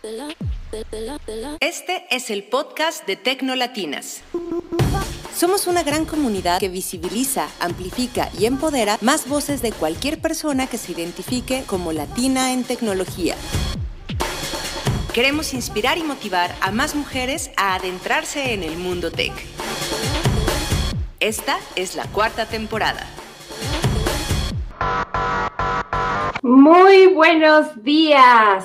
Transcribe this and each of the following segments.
Este es el podcast de Tecnolatinas. Somos una gran comunidad que visibiliza, amplifica y empodera más voces de cualquier persona que se identifique como latina en tecnología. Queremos inspirar y motivar a más mujeres a adentrarse en el mundo tech. Esta es la 4ª temporada. Muy buenos días.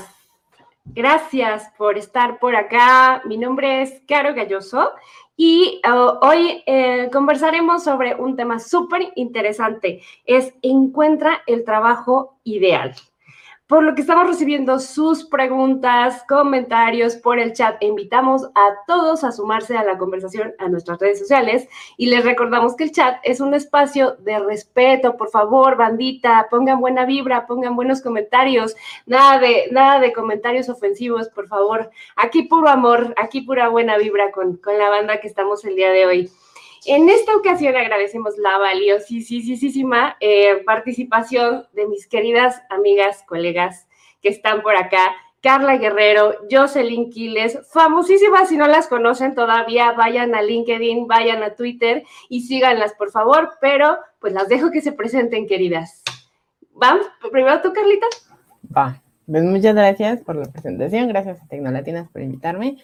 Gracias por estar por acá. Mi nombre es Caro Galloso y hoy conversaremos sobre un tema súper interesante. Encuentra el trabajo ideal. Por lo que estamos recibiendo sus preguntas, comentarios por el chat. Invitamos a todos a sumarse a la conversación a nuestras redes sociales y les recordamos que el chat es un espacio de respeto. Por favor, bandita, pongan buena vibra, pongan buenos comentarios, nada de comentarios ofensivos, por favor. Aquí puro amor, aquí pura buena vibra con la banda que estamos el día de hoy. En esta ocasión agradecemos la valiosísima participación de mis queridas amigas, colegas que están por acá. Carla Guerrero, Jocelyn Quiles, famosísimas, si no las conocen todavía, vayan a LinkedIn, vayan a Twitter y síganlas, por favor, pero pues las dejo que se presenten, queridas. ¿Vamos? ¿Primero tú, Carlita? Va, pues muchas gracias por la presentación, gracias a Tecnolatinas por invitarme.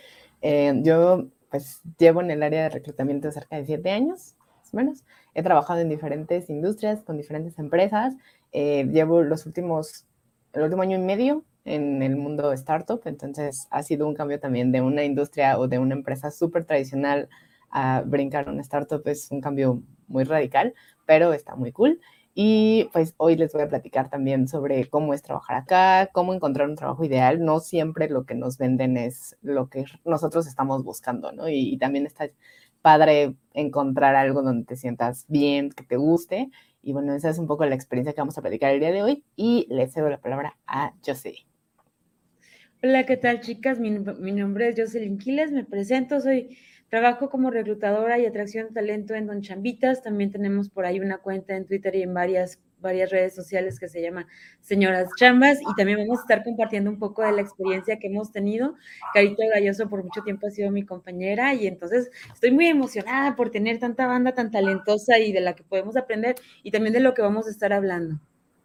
Yo pues llevo en el área de reclutamiento cerca de 7 años, más o menos. He trabajado en diferentes industrias, con diferentes empresas. Llevo el último año y medio en el mundo startup, entonces ha sido un cambio también de una industria o de una empresa súper tradicional a brincar a una startup. Es un cambio muy radical, pero está muy cool. Y pues hoy les voy a platicar también sobre cómo es trabajar acá, cómo encontrar un trabajo ideal. No siempre lo que nos venden es lo que nosotros estamos buscando, ¿no? Y también está padre encontrar algo donde te sientas bien, que te guste. Y bueno, esa es un poco la experiencia que vamos a platicar el día de hoy. Y les cedo la palabra a Jocelyn. Hola, ¿qué tal, chicas? Mi nombre es Jocelyn Quiles, me presento, trabajo como reclutadora y atracción de talento en Don Chambitas. También tenemos por ahí una cuenta en Twitter y en varias redes sociales que se llama Señoras Chambas, y también vamos a estar compartiendo un poco de la experiencia que hemos tenido. Carito Galloso por mucho tiempo ha sido mi compañera, y entonces estoy muy emocionada por tener tanta banda tan talentosa y de la que podemos aprender, y también de lo que vamos a estar hablando.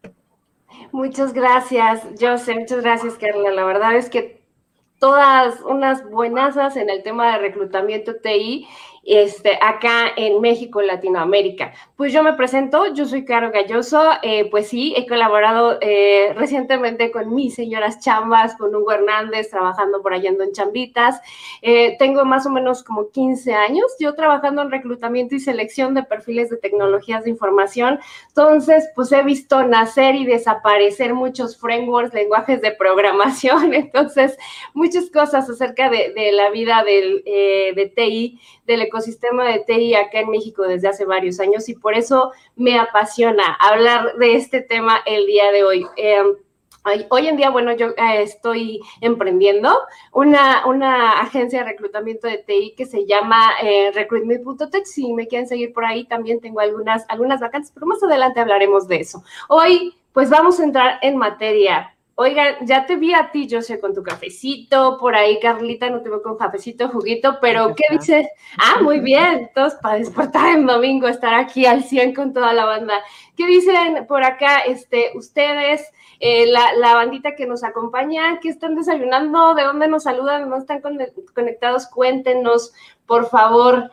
Muchas gracias, José, muchas gracias, Carla. La verdad es que todas unas buenazas en el tema de reclutamiento TI acá en México, Latinoamérica. Pues yo me presento, yo soy Caro Galloso, pues sí, he colaborado recientemente con mis señoras chambas, con Hugo Hernández, trabajando por allá en Don Chambitas. Tengo más o menos como 15 años yo trabajando en reclutamiento y selección de perfiles de tecnologías de información. Entonces, pues he visto nacer y desaparecer muchos frameworks, lenguajes de programación, entonces muchas cosas acerca de la vida de TI, del ecosistema de TI acá en México desde hace varios años, y por eso me apasiona hablar de este tema el día de hoy. Hoy en día, bueno, yo estoy emprendiendo una agencia de reclutamiento de TI que se llama recruitme.tech. Si me quieren seguir por ahí, también tengo algunas vacantes, pero más adelante hablaremos de eso. Hoy, pues vamos a entrar en materia. Oigan, ya te vi a ti, José, con tu cafecito, por ahí Carlita no te veo con cafecito, juguito, pero ¿qué dices? Ah, muy bien, todos para despertar el domingo, estar aquí al 100 con toda la banda. ¿Qué dicen por acá ustedes, la bandita que nos acompaña? ¿Qué están desayunando? ¿De dónde nos saludan? ¿No están conectados? Cuéntenos, por favor,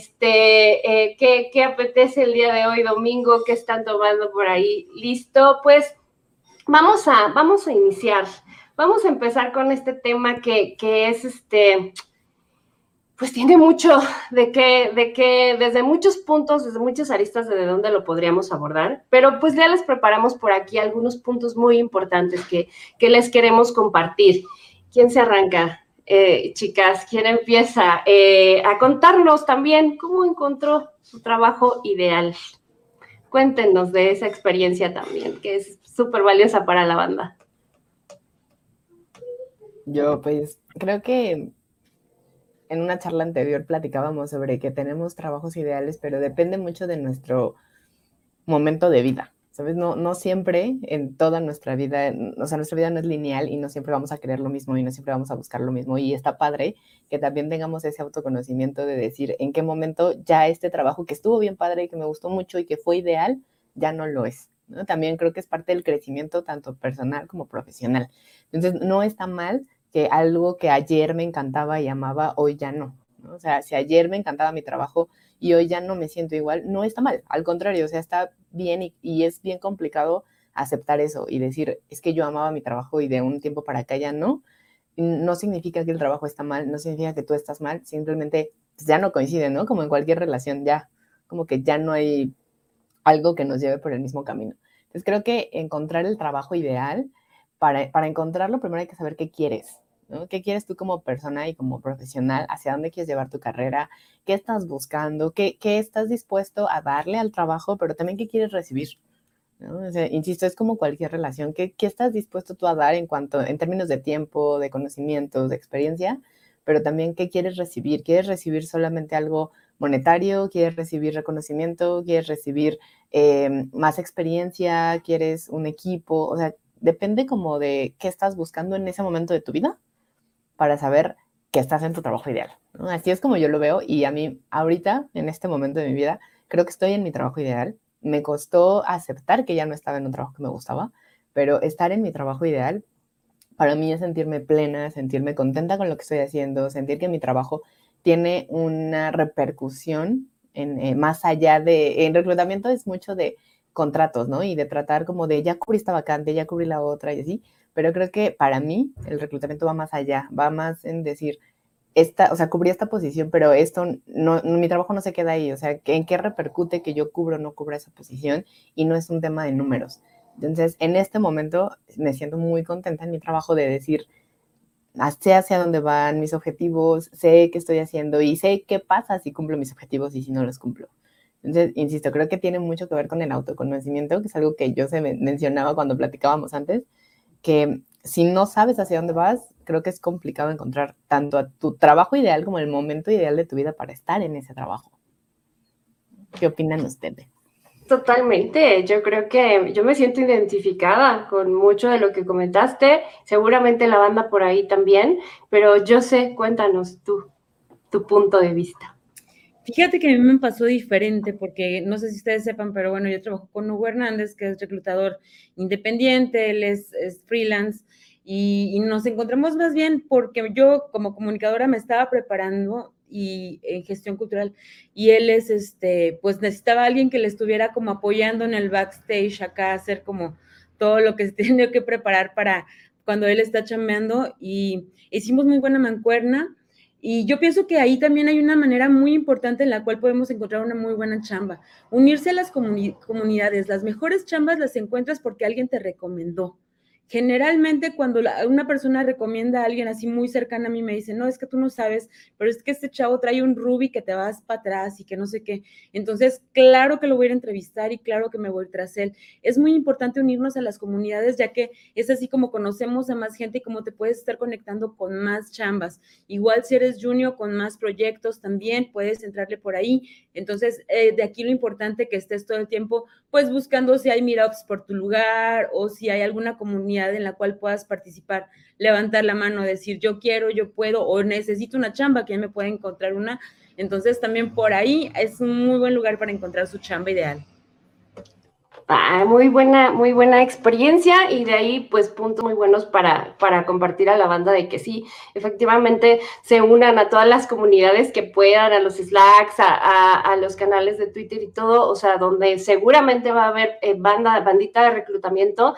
¿qué apetece el día de hoy, domingo? ¿Qué están tomando por ahí? ¿Listo? Pues Vamos a iniciar. Vamos a empezar con este tema que es pues tiene mucho de que desde muchos puntos, desde muchas aristas de dónde lo podríamos abordar, pero pues ya les preparamos por aquí algunos puntos muy importantes que les queremos compartir. ¿Quién se arranca? Chicas, ¿quién empieza a contarnos también cómo encontró su trabajo ideal? Cuéntenos de esa experiencia también, que es súper valiosa para la banda. Yo pues creo que en una charla anterior platicábamos sobre que tenemos trabajos ideales, pero depende mucho de nuestro momento de vida, ¿sabes? No siempre en toda nuestra vida, o sea, nuestra vida no es lineal y no siempre vamos a querer lo mismo y no siempre vamos a buscar lo mismo. Y está padre que también tengamos ese autoconocimiento de decir en qué momento ya este trabajo que estuvo bien padre y que me gustó mucho y que fue ideal, ya no lo es, ¿no? También creo que es parte del crecimiento tanto personal como profesional. Entonces, no está mal que algo que ayer me encantaba y amaba, hoy ya no, ¿no? O sea, si ayer me encantaba mi trabajo y hoy ya no me siento igual, no está mal, al contrario, o sea, está bien y es bien complicado aceptar eso y decir, es que yo amaba mi trabajo y de un tiempo para acá ya no. No significa que el trabajo está mal, no significa que tú estás mal, simplemente pues, ya no coincide, ¿no? Como en cualquier relación, ya, como que ya no hay algo que nos lleve por el mismo camino. Entonces creo que encontrar el trabajo ideal, para encontrarlo primero hay que saber qué quieres, ¿no? ¿Qué quieres tú como persona y como profesional? ¿Hacia dónde quieres llevar tu carrera? ¿Qué estás buscando? ¿Qué estás dispuesto a darle al trabajo? Pero también qué quieres recibir, ¿no? O sea, insisto, es como cualquier relación. ¿Qué estás dispuesto tú a dar en términos de tiempo, de conocimientos, de experiencia? Pero también qué quieres recibir. ¿Quieres recibir solamente algo monetario? ¿Quieres recibir reconocimiento? ¿Quieres recibir más experiencia? ¿Quieres un equipo? O sea, depende como de qué estás buscando en ese momento de tu vida para saber que estás en tu trabajo ideal, ¿no? Así es como yo lo veo y a mí ahorita, en este momento de mi vida, creo que estoy en mi trabajo ideal. Me costó aceptar que ya no estaba en un trabajo que me gustaba, pero estar en mi trabajo ideal para mí es sentirme plena, sentirme contenta con lo que estoy haciendo, sentir que mi trabajo tiene una repercusión más allá en reclutamiento es mucho de contratos, ¿no? Y de tratar como de ya cubrí esta vacante, ya cubrí la otra y así, pero creo que para mí el reclutamiento va más allá, va más en decir, o sea, cubrí esta posición, pero mi trabajo no se queda ahí, o sea, ¿en qué repercute que yo cubro o no cubra esa posición? Y no es un tema de números. Entonces, en este momento me siento muy contenta en mi trabajo de decir, sé hacia dónde van mis objetivos, sé qué estoy haciendo y sé qué pasa si cumplo mis objetivos y si no los cumplo. Entonces, insisto, creo que tiene mucho que ver con el autoconocimiento, que es algo que yo mencionaba cuando platicábamos antes, que si no sabes hacia dónde vas, creo que es complicado encontrar tanto a tu trabajo ideal como el momento ideal de tu vida para estar en ese trabajo. ¿Qué opinan ustedes? Totalmente, yo creo que yo me siento identificada con mucho de lo que comentaste, seguramente la banda por ahí también, pero yo sé, cuéntanos tu punto de vista. Fíjate que a mí me pasó diferente porque no sé si ustedes sepan, pero bueno, yo trabajo con Hugo Hernández, que es reclutador independiente, él es freelance y nos encontramos más bien porque yo como comunicadora me estaba preparando y en gestión cultural y él es pues necesitaba a alguien que le estuviera como apoyando en el backstage acá, hacer como todo lo que se tiene que preparar para cuando él está chambeando y hicimos muy buena mancuerna. Y yo pienso que ahí también hay una manera muy importante en la cual podemos encontrar una muy buena chamba. Unirse a las comunidades. Las mejores chambas las encuentras porque alguien te recomendó. Generalmente cuando una persona recomienda a alguien así muy cercana a mí me dice, no, es que tú no sabes, pero es que este chavo trae un Ruby que te vas para atrás y que no sé qué. Entonces, claro que lo voy a ir a entrevistar y claro que me voy tras él. Es muy importante unirnos a las comunidades ya que es así como conocemos a más gente y como te puedes estar conectando con más chambas. Igual si eres junior con más proyectos también puedes entrarle por ahí. Entonces, de aquí lo importante que estés todo el tiempo pues buscando si hay meetups por tu lugar o si hay alguna comunidad en la cual puedas participar, levantar la mano, decir yo quiero, yo puedo o necesito una chamba, que ya me puede encontrar una. Entonces también por ahí es un muy buen lugar para encontrar su chamba ideal. Muy buena experiencia y de ahí pues puntos muy buenos para compartir a la banda de que sí, efectivamente se unan a todas las comunidades que puedan, a los Slacks, a los canales de Twitter y todo, o sea, donde seguramente va a haber bandita de reclutamiento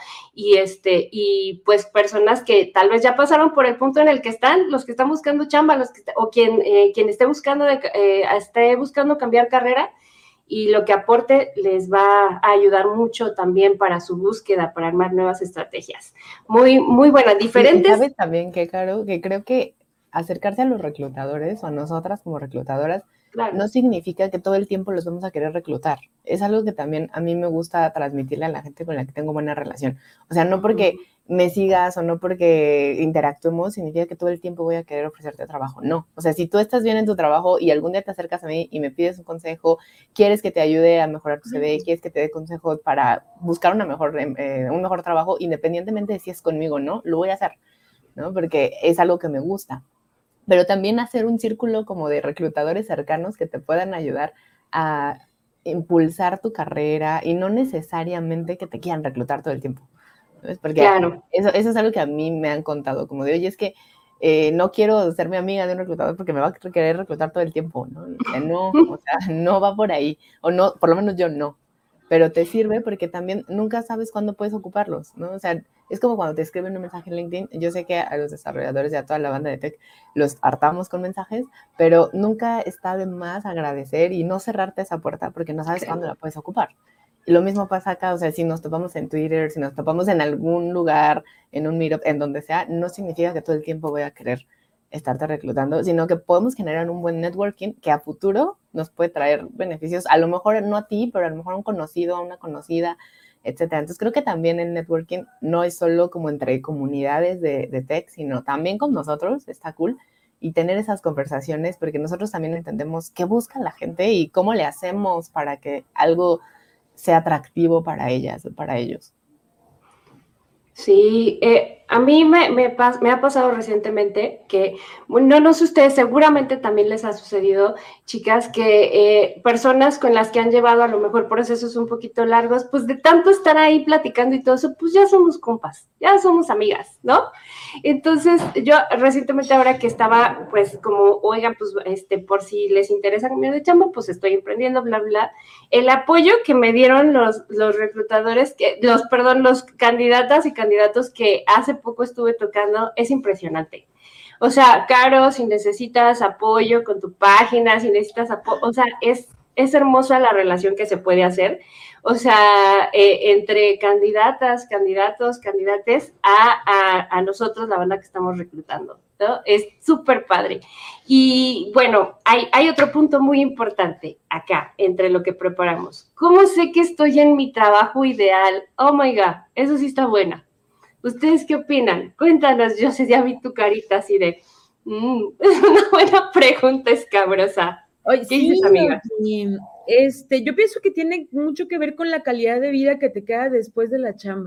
y pues personas que tal vez ya pasaron por el punto en el que están, los que están buscando chamba, o quien esté buscando cambiar carrera, y lo que aporte les va a ayudar mucho también para su búsqueda, para armar nuevas estrategias. Muy buenas, diferentes. Y sabes también que, Caro, que creo que acercarse a los reclutadores o a nosotras como reclutadoras claro, no significa que todo el tiempo los vamos a querer reclutar. Es algo que también a mí me gusta transmitirle a la gente con la que tengo buena relación. O sea, no porque me sigas o no porque interactuemos, significa que todo el tiempo voy a querer ofrecerte trabajo. No, o sea, si tú estás bien en tu trabajo y algún día te acercas a mí y me pides un consejo, quieres que te ayude a mejorar tu CV, quieres que te dé consejos para buscar un mejor trabajo, independientemente de si es conmigo o no, lo voy a hacer, ¿no? Porque es algo que me gusta. Pero también hacer un círculo como de reclutadores cercanos que te puedan ayudar a impulsar tu carrera y no necesariamente que te quieran reclutar todo el tiempo. ¿Sabes? Porque Claro. eso es algo que a mí me han contado, como de, oye, es que no quiero ser mi amiga de un reclutador porque me va a querer reclutar todo el tiempo, ¿no? No, o sea, no va por ahí, o no, por lo menos yo no, pero te sirve porque también nunca sabes cuándo puedes ocuparlos, ¿no? O sea, es como cuando te escriben un mensaje en LinkedIn, yo sé que a los desarrolladores y a toda la banda de tech los hartamos con mensajes, pero nunca está de más agradecer y no cerrarte esa puerta porque no sabes cuándo la puedes ocupar. Y lo mismo pasa acá, o sea, si nos topamos en Twitter, si nos topamos en algún lugar, en un meetup, en donde sea, no significa que todo el tiempo voy a querer estarte reclutando, sino que podemos generar un buen networking que a futuro nos puede traer beneficios, a lo mejor no a ti, pero a lo mejor a un conocido, a una conocida, etcétera. Entonces creo que también el networking no es solo como entre comunidades de tech, sino también con nosotros, está cool, y tener esas conversaciones, porque nosotros también entendemos qué busca la gente y cómo le hacemos para que algo sea atractivo para ellas o para ellos. Sí, a mí me ha pasado recientemente que, bueno, no sé ustedes, seguramente también les ha sucedido, chicas, que personas con las que han llevado a lo mejor procesos un poquito largos, pues de tanto estar ahí platicando y todo eso, pues ya somos compas, ya somos amigas, ¿no? Entonces, yo recientemente ahora que estaba, pues como, oigan, pues por si les interesa cambiar de chamba, pues estoy emprendiendo, bla, bla. El apoyo que me dieron los reclutadores, los candidatas y candidatos que hace poco estuve tocando, es impresionante. O sea, Caro, si necesitas apoyo con tu página, si necesitas apoyo, o sea, es hermosa la relación que se puede hacer. O sea, entre candidatas, candidatos, candidates a nosotros, la banda que estamos reclutando, ¿no? Es súper padre. Y bueno, hay otro punto muy importante acá, entre lo que preparamos. ¿Cómo sé que estoy en mi trabajo ideal? Oh my God, eso sí está buena. ¿Ustedes qué opinan? Cuéntanos, yo sé, ya vi tu carita así de, es una buena pregunta escabrosa. Oye, ¿Qué sí, dices, amiga? yo pienso que tiene mucho que ver con la calidad de vida que te queda después de la chamba,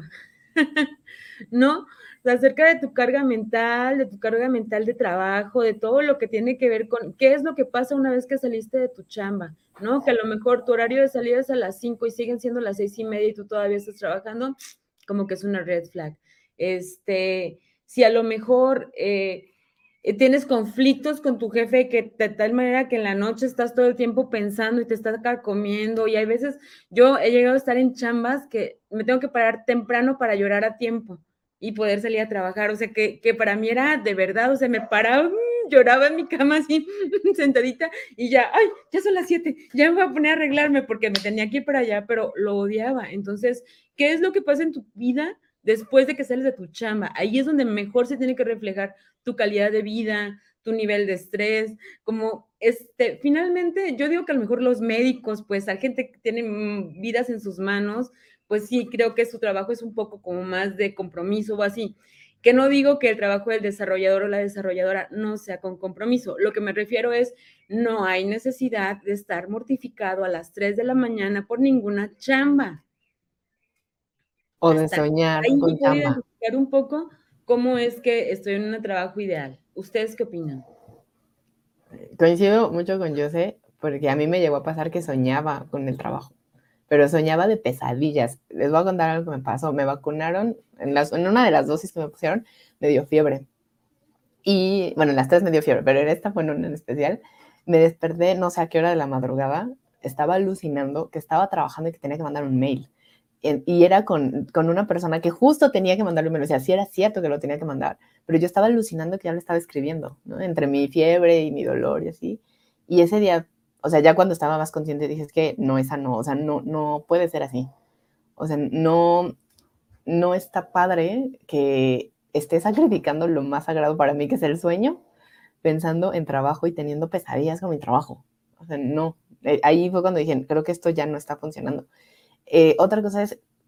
¿no? O sea, acerca de tu carga mental, de trabajo, de todo lo que tiene que ver con qué es lo que pasa una vez que saliste de tu chamba, ¿no? Que a lo mejor tu horario de salida es a las 5 y siguen siendo las 6:30 y tú todavía estás trabajando, como que es una red flag. Si a lo mejor tienes conflictos con tu jefe que de tal manera que en la noche estás todo el tiempo pensando y te estás carcomiendo, y hay veces, yo he llegado a estar en chambas que me tengo que parar temprano para llorar a tiempo y poder salir a trabajar, o sea, que para mí era de verdad, o sea, me paraba, lloraba en mi cama así, sentadita, y ya, ay, ya son las 7, ya me voy a poner a arreglarme porque me tenía que ir para allá, pero lo odiaba. Entonces, ¿qué es lo que pasa en tu vida después de que sales de tu chamba? Ahí es donde mejor se tiene que reflejar tu calidad de vida, tu nivel de estrés, como finalmente yo digo que a lo mejor los médicos, pues hay gente que tiene vidas en sus manos, pues sí, creo que su trabajo es un poco como más de compromiso o así, que no digo que el trabajo del desarrollador o la desarrolladora no sea con compromiso, lo que me refiero es, no hay necesidad de estar mortificado a las 3 de la mañana por ninguna chamba. O de Hasta soñar ahí con puedo chamba. identificar un poco cómo es que estoy en un trabajo ideal. ¿Ustedes qué opinan? Coincido mucho con Jose, porque a mí me llegó a pasar que soñaba con el trabajo, pero soñaba de pesadillas. Les voy a contar algo que me pasó. Me vacunaron, en una de las dosis que me pusieron, me dio fiebre. Y, bueno, en las 3 me dio fiebre, pero en esta fue en especial. Me desperté, no sé a qué hora de la madrugada, estaba alucinando que estaba trabajando y que tenía que mandar un mail. Y era con una persona que justo tenía que mandarle un mail, o sea, sí era cierto que lo tenía que mandar, pero yo estaba alucinando que ya lo estaba escribiendo, ¿no? Entre mi fiebre y mi dolor y así. Y ese día, o sea, ya cuando estaba más consciente dije, es que no, esa no, o sea, no puede ser así. O sea, no está padre que esté sacrificando lo más sagrado para mí, que es el sueño, pensando en trabajo y teniendo pesadillas con mi trabajo. O sea, no. Ahí fue cuando dije, creo que esto ya no está funcionando. Otra cosa es,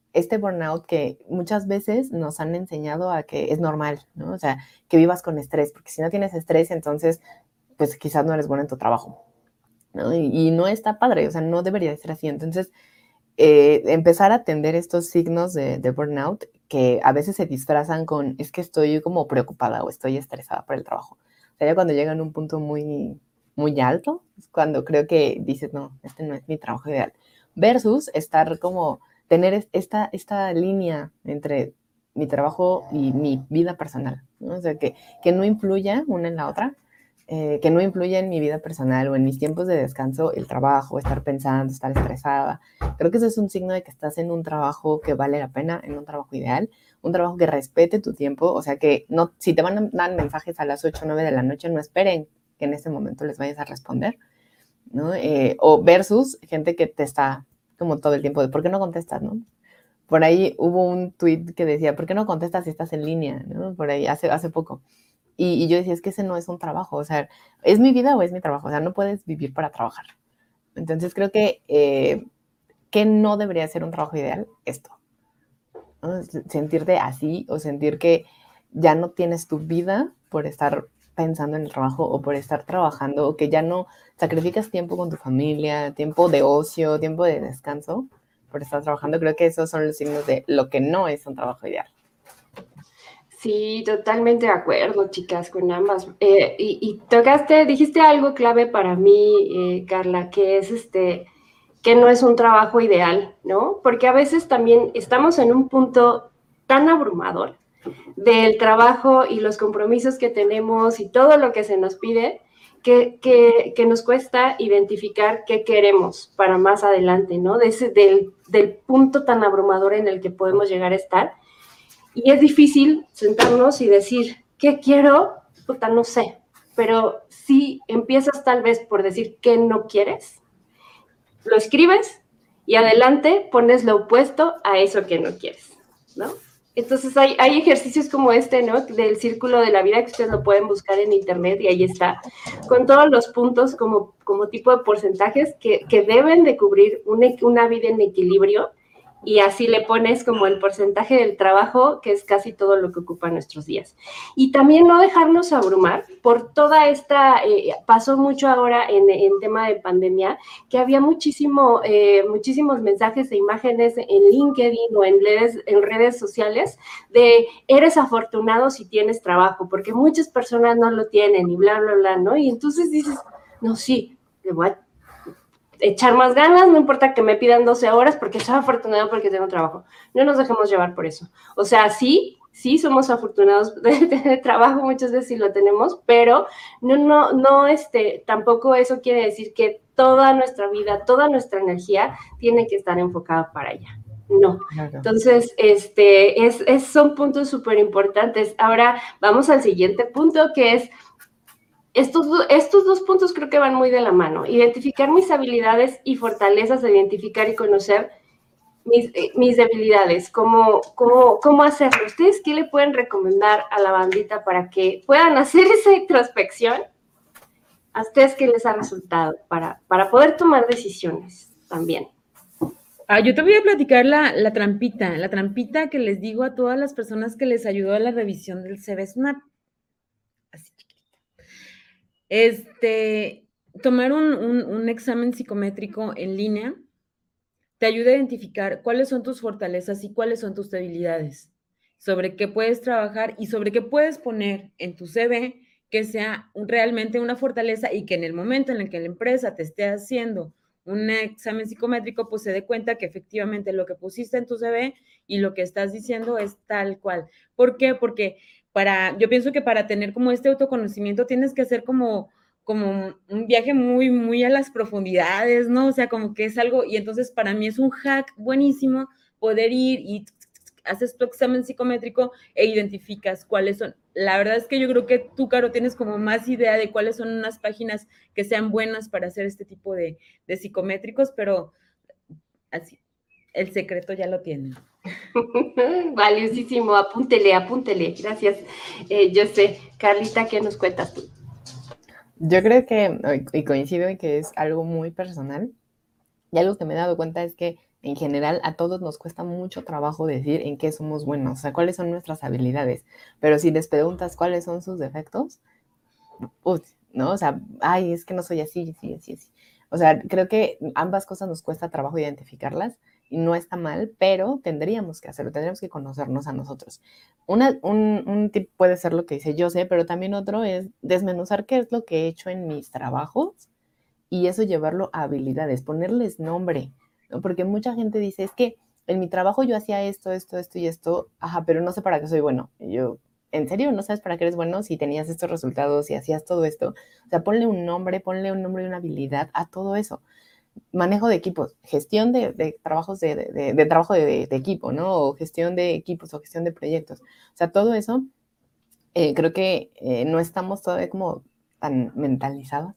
este burnout que muchas veces nos han enseñado a que es normal, ¿no? O sea, que vivas con estrés, porque si no tienes estrés, entonces, pues quizás no eres bueno en tu trabajo, ¿no? Y no está padre, o sea, no debería de ser así. Entonces, empezar a atender estos signos de burnout que a veces se disfrazan con, es que estoy como preocupada o estoy estresada por el trabajo. O sea, ya cuando llegan a un punto muy, muy alto, es cuando creo que dices, no, este no es mi trabajo ideal. Versus estar como, tener esta línea entre mi trabajo y mi vida personal, ¿no? O sea, que no influya una en la otra, que no influya en mi vida personal o en mis tiempos de descanso, el trabajo, estar pensando, estar estresada. Creo que ese es un signo de que estás en un trabajo que vale la pena, en un trabajo ideal, un trabajo que respete tu tiempo, o sea que no, si te van a dar mensajes a las 8 o 9 de la noche, no esperen que en ese momento les vayas a responder, ¿no? O versus gente que te está como todo el tiempo de, ¿por qué no contestas, no? Por ahí hubo un tweet que decía, ¿por qué no contestas si estás en línea, ¿no? Por ahí, hace poco. Y yo decía, es que ese no es un trabajo, o sea, ¿es mi vida o es mi trabajo? O sea, no puedes vivir para trabajar. Entonces creo que no debería ser un trabajo ideal esto, ¿no? Sentirte así o sentir que ya no tienes tu vida por estar pensando en el trabajo o por estar trabajando o que ya no sacrificas tiempo con tu familia, tiempo de ocio, tiempo de descanso por estar trabajando. Creo que esos son los signos de lo que no es un trabajo ideal. Sí, totalmente de acuerdo, chicas, con ambas. Y dijiste algo clave para mí, Carla, que es que no es un trabajo ideal, ¿no? Porque a veces también estamos en un punto tan abrumador del trabajo y los compromisos que tenemos y todo lo que se nos pide, que nos cuesta identificar qué queremos para más adelante, ¿no? Del punto tan abrumador en el que podemos llegar a estar. Y es difícil sentarnos y decir, ¿qué quiero? Puta, no sé. Pero si empiezas tal vez por decir qué no quieres, lo escribes y adelante pones lo opuesto a eso que no quieres, ¿no? Entonces hay ejercicios como este, ¿no? Del círculo de la vida, que ustedes lo pueden buscar en internet y ahí está, con todos los puntos como tipo de porcentajes que deben de cubrir una vida en equilibrio, y así le pones como el porcentaje del trabajo, que es casi todo lo que ocupa nuestros días. Y también no dejarnos abrumar por toda esta, pasó mucho ahora en tema de pandemia, que había muchísimos mensajes e imágenes en LinkedIn o en redes sociales de eres afortunado si tienes trabajo, porque muchas personas no lo tienen y bla, bla, bla, ¿no? Y entonces dices, no, sí, le voy a echar más ganas, no importa que me pidan 12 horas porque soy afortunado porque tengo trabajo. No nos dejemos llevar por eso. O sea, sí somos afortunados de tener trabajo, muchas veces sí lo tenemos, pero tampoco eso quiere decir que toda nuestra vida, toda nuestra energía tiene que estar enfocada para allá. No. Claro. Entonces, son puntos súper importantes. Ahora vamos al siguiente punto, que es estos dos puntos creo que van muy de la mano. Identificar mis habilidades y fortalezas, identificar y conocer mis debilidades, cómo hacerlo. ¿Ustedes qué le pueden recomendar a la bandita para que puedan hacer esa introspección? ¿A ustedes qué les ha resultado para poder tomar decisiones también? Yo te voy a platicar la trampita que les digo a todas las personas que les ayudó a la revisión del CV. Es una así chiquita. Tomar un examen psicométrico en línea te ayuda a identificar cuáles son tus fortalezas y cuáles son tus debilidades, sobre qué puedes trabajar y sobre qué puedes poner en tu CV que sea realmente una fortaleza y que en el momento en el que la empresa te esté haciendo un examen psicométrico, pues se dé cuenta que efectivamente lo que pusiste en tu CV y lo que estás diciendo es tal cual. ¿Por qué? Porque yo pienso que para tener como este autoconocimiento tienes que hacer como un viaje muy, muy a las profundidades, ¿no? O sea, como que es algo, y entonces para mí es un hack buenísimo poder ir y haces tu examen psicométrico e identificas cuáles son. La verdad es que yo creo que tú, Caro, tienes como más idea de cuáles son unas páginas que sean buenas para hacer este tipo de psicométricos, pero así, el secreto ya lo tienen. Valiosísimo, apúntele. Gracias. Yo sé, Carlita, ¿qué nos cuentas tú? Yo creo que, y coincido en que es algo muy personal, y algo que me he dado cuenta es que En general, a todos nos cuesta mucho trabajo decir en qué somos buenos, o sea, cuáles son nuestras habilidades. Pero si les preguntas cuáles son sus defectos, ¿no? O sea, ay, es que no soy así, así, así, así. O sea, creo que ambas cosas nos cuesta trabajo identificarlas y no está mal, pero tendríamos que hacerlo, tendríamos que conocernos a nosotros. Un tip puede ser lo que dice yo sé, pero también otro es desmenuzar qué es lo que he hecho en mis trabajos y eso llevarlo a habilidades, ponerles nombre, ¿no? Porque mucha gente dice, es que en mi trabajo yo hacía esto, esto, esto y esto, ajá, pero no sé para qué soy bueno. Y yo, ¿en serio no sabes para qué eres bueno si tenías estos resultados y hacías todo esto? O sea, ponle un nombre y una habilidad a todo eso. Manejo de equipos, gestión de trabajos de trabajo de equipo, ¿no? O gestión de equipos o gestión de proyectos. O sea, todo eso creo que no estamos todavía como tan mentalizados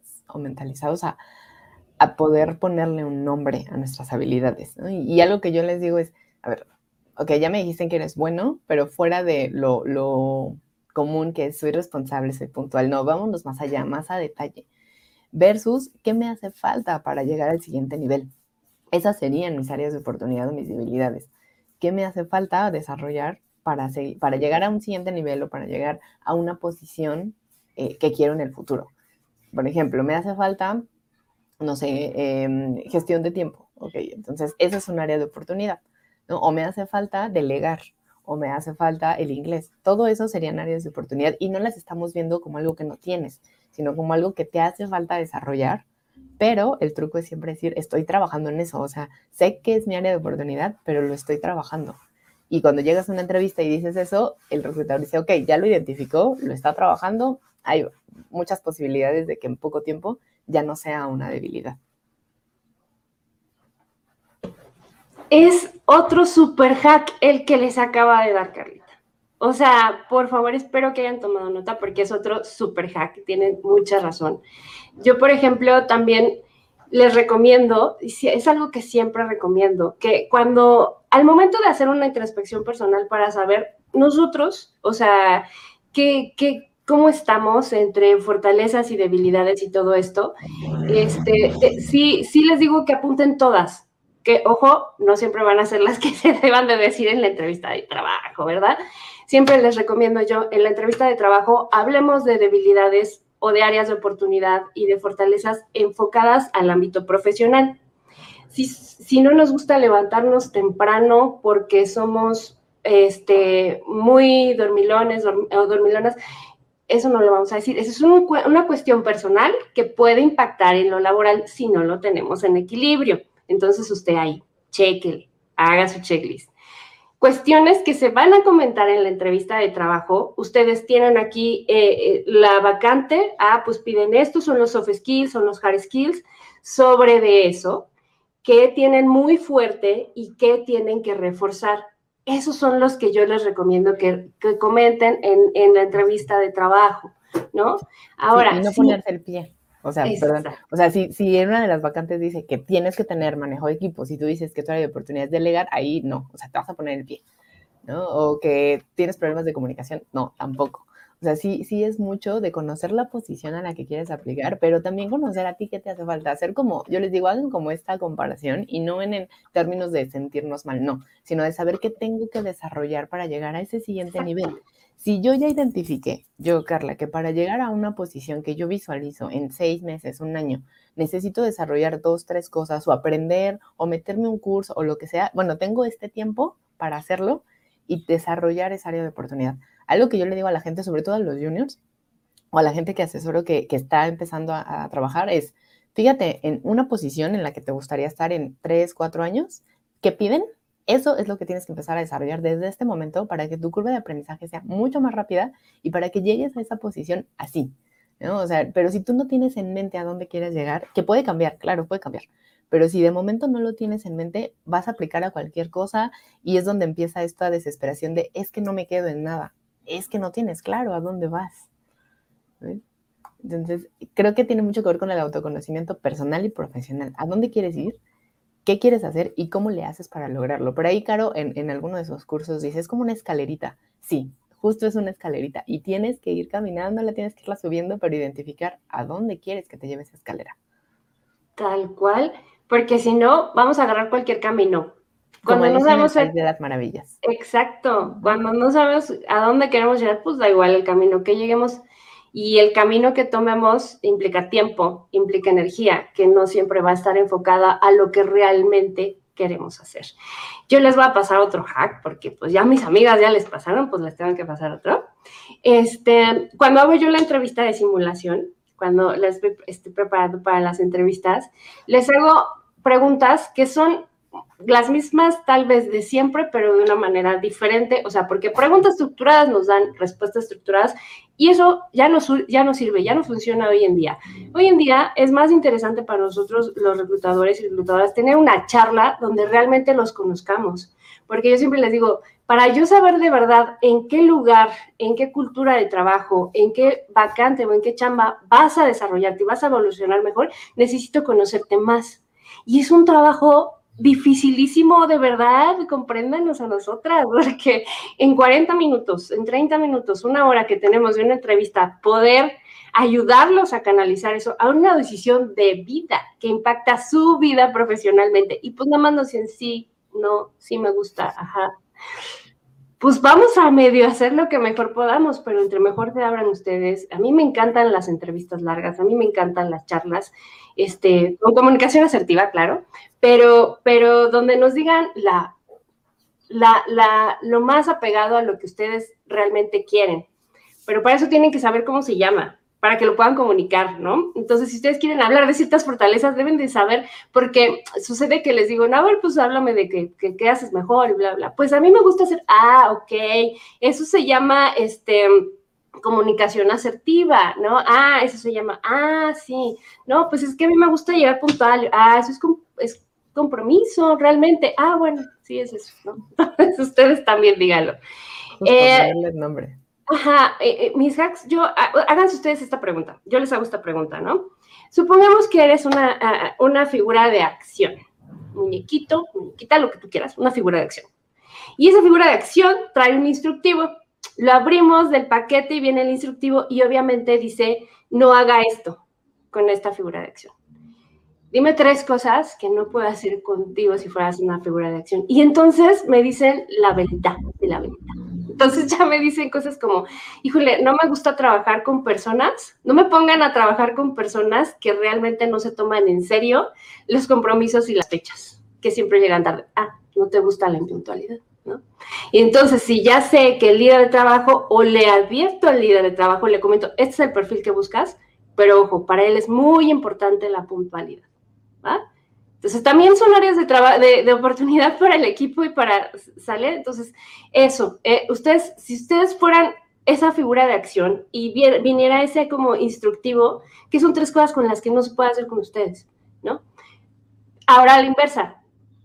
a poder ponerle un nombre a nuestras habilidades, ¿no? Y algo que yo les digo es, a ver, ok, ya me dijiste que eres bueno, pero fuera de lo común que es soy responsable, soy puntual, no, vámonos más allá, más a detalle, versus qué me hace falta para llegar al siguiente nivel. Esas serían mis áreas de oportunidad o mis debilidades. ¿Qué me hace falta desarrollar para llegar a un siguiente nivel o para llegar a una posición que quiero en el futuro? Por ejemplo, me hace falta, no sé, gestión de tiempo. Ok, entonces esa es un área de oportunidad, ¿no? O me hace falta delegar, o me hace falta el inglés. Todo eso serían áreas de oportunidad y no las estamos viendo como algo que no tienes, sino como algo que te hace falta desarrollar. Pero el truco es siempre decir, estoy trabajando en eso. O sea, sé que es mi área de oportunidad, pero lo estoy trabajando. Y cuando llegas a una entrevista y dices eso, el reclutador dice, ok, ya lo identificó, lo está trabajando, hay muchas posibilidades de que en poco tiempo ya no sea una debilidad. Es otro super hack el que les acaba de dar Carlita. O sea, por favor, espero que hayan tomado nota porque es otro super hack, tienen mucha razón. Yo, por ejemplo, también les recomiendo, y es algo que siempre recomiendo, que al momento de hacer una introspección personal para saber nosotros, o sea, cómo estamos entre fortalezas y debilidades y todo esto, sí les digo que apunten todas, que, ojo, no siempre van a ser las que se deban de decir en la entrevista de trabajo, ¿verdad? Siempre les recomiendo yo, en la entrevista de trabajo, hablemos de debilidades o de áreas de oportunidad y de fortalezas enfocadas al ámbito profesional. Si no nos gusta levantarnos temprano porque somos muy dormilones o dormilonas, eso no lo vamos a decir. Esa es una cuestión personal que puede impactar en lo laboral si no lo tenemos en equilibrio. Entonces usted ahí, chéquele, haga su checklist. Cuestiones que se van a comentar en la entrevista de trabajo. Ustedes tienen aquí la vacante. Pues piden esto, son los soft skills, son los hard skills. Sobre de eso, ¿qué tienen muy fuerte y qué tienen que reforzar? Esos son los que yo les recomiendo que comenten en la entrevista de trabajo, ¿no? Ahora, sí, y no ponerse el pie. O sea, exacto. perdón. O sea, si en una de las vacantes dice que tienes que tener manejo de equipos y tú dices que tu área de oportunidad es delegar, ahí no. O sea, te vas a poner el pie, ¿no? O que tienes problemas de comunicación, no, tampoco. O sea, sí es mucho de conocer la posición a la que quieres aplicar, pero también conocer a ti qué te hace falta. Hacer como, yo les digo, hagan como esta comparación y no en términos de sentirnos mal, no, sino de saber qué tengo que desarrollar para llegar a ese siguiente nivel. Si yo ya identifiqué, Carla, que para llegar a una posición que yo visualizo en 6 meses, un año, necesito desarrollar 2, 3 cosas o aprender o meterme un curso o lo que sea, bueno, tengo este tiempo para hacerlo y desarrollar esa área de oportunidad. Algo que yo le digo a la gente, sobre todo a los juniors o a la gente que asesoro que está empezando a trabajar es, fíjate en una posición en la que te gustaría estar en 3, 4 años, ¿qué piden? Eso es lo que tienes que empezar a desarrollar desde este momento para que tu curva de aprendizaje sea mucho más rápida y para que llegues a esa posición así, ¿no? O sea, pero si tú no tienes en mente a dónde quieres llegar, que puede cambiar, claro, puede cambiar, pero si de momento no lo tienes en mente, vas a aplicar a cualquier cosa y es donde empieza esta desesperación de es que no me quedo en nada, es que no tienes claro a dónde vas, ¿sí? Entonces, creo que tiene mucho que ver con el autoconocimiento personal y profesional. ¿A dónde quieres ir? ¿Qué quieres hacer? ¿Y cómo le haces para lograrlo? Por ahí, Caro, en alguno de esos cursos dice, es como una escalerita. Sí, justo es una escalerita. Y tienes que ir caminando, la tienes que irla subiendo, pero identificar a dónde quieres que te lleve esa escalera. Tal cual, porque si no, vamos a agarrar cualquier camino. Como Cuando no Alicia en el sabemos País de las Maravillas. exacto, cuando no sabemos a dónde queremos llegar, pues da igual el camino que lleguemos. Y el camino que tomemos implica tiempo, implica energía, que no siempre va a estar enfocada a lo que realmente queremos hacer. Yo les voy a pasar otro hack, porque pues ya mis amigas ya les pasaron, pues les tengo que pasar otro. Cuando hago yo la entrevista de simulación, cuando les estoy preparando para las entrevistas, les hago preguntas que son las mismas tal vez de siempre, pero de una manera diferente, o sea, porque preguntas estructuradas nos dan respuestas estructuradas y eso ya no sirve, ya no funciona hoy en día. Hoy en día es más interesante para nosotros, los reclutadores y reclutadoras, tener una charla donde realmente los conozcamos, porque yo siempre les digo, para yo saber de verdad en qué lugar, en qué cultura de trabajo, en qué vacante o en qué chamba vas a desarrollarte y vas a evolucionar mejor, necesito conocerte más. Y es un trabajo dificilísimo, de verdad, compréndanos a nosotras, porque en 40 minutos, en 30 minutos, una hora que tenemos de una entrevista, poder ayudarlos a canalizar eso a una decisión de vida que impacta su vida profesionalmente. Y pues nada más nos dicen sí, no, sí me gusta, ajá. Pues vamos a medio hacer lo que mejor podamos, pero entre mejor se abran ustedes. A mí me encantan las entrevistas largas, a mí me encantan las charlas, con comunicación asertiva, claro, pero donde nos digan lo más apegado a lo que ustedes realmente quieren. Pero para eso tienen que saber cómo se llama, para que lo puedan comunicar, ¿no? Entonces, si ustedes quieren hablar de ciertas fortalezas, deben de saber, porque sucede que les digo, no, a ver, pues háblame de qué haces mejor y bla, bla. Pues a mí me gusta hacer, ok, eso se llama, comunicación asertiva, ¿no? Eso se llama, sí, no, pues es que a mí me gusta llegar puntual, eso es compromiso, realmente, bueno, sí es eso, ¿no? Entonces, ustedes también díganlo. Justo ponerles nombre. Ajá, mis hacks, háganse ustedes esta pregunta, yo les hago esta pregunta, ¿no? Supongamos que eres una figura de acción, muñequito, muñequita, lo que tú quieras, una figura de acción. Y esa figura de acción trae un instructivo, lo abrimos del paquete y viene el instructivo y obviamente dice, no haga esto con esta figura de acción. Dime 3 cosas que no puedo hacer contigo si fueras una figura de acción. Y entonces me dicen la verdad de la verdad. Entonces ya me dicen cosas como, híjole, no me gusta trabajar con personas, no me pongan a trabajar con personas que realmente no se toman en serio los compromisos y las fechas, que siempre llegan tarde. No te gusta la impuntualidad, ¿no? Y entonces, si ya sé que el líder de trabajo, o le advierto al líder de trabajo, le comento, este es el perfil que buscas, pero ojo, para él es muy importante la puntualidad, ¿va? Entonces, también son áreas de oportunidad para el equipo y para, ¿sale? Entonces, eso, si ustedes fueran esa figura de acción y viniera ese como instructivo, que son 3 cosas con las que no se puede hacer con ustedes, ¿no? Ahora, a la inversa,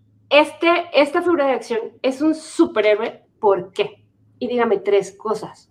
esta figura de acción es un superhéroe, ¿por qué? Y dígame 3 cosas.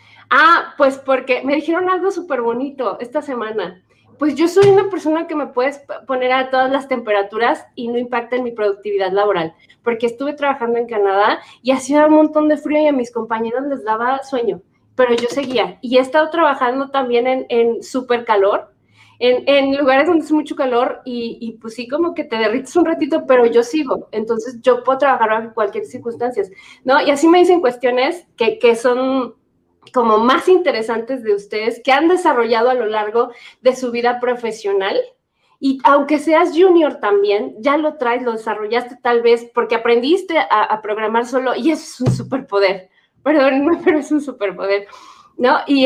Pues porque me dijeron algo súper bonito esta semana. Pues yo soy una persona que me puedes poner a todas las temperaturas y no impacta en mi productividad laboral, porque estuve trabajando en Canadá y hacía un montón de frío y a mis compañeros les daba sueño, pero yo seguía. Y he estado trabajando también en súper calor, en lugares donde hace mucho calor y pues sí, como que te derrites un ratito, pero yo sigo. Entonces yo puedo trabajar bajo cualquier circunstancia, ¿no? Y así me dicen cuestiones que son como más interesantes de ustedes, que han desarrollado a lo largo de su vida profesional. Y aunque seas junior también, ya lo traes, lo desarrollaste tal vez porque aprendiste a programar solo y eso es un superpoder. Perdón, pero es un superpoder, ¿no? Y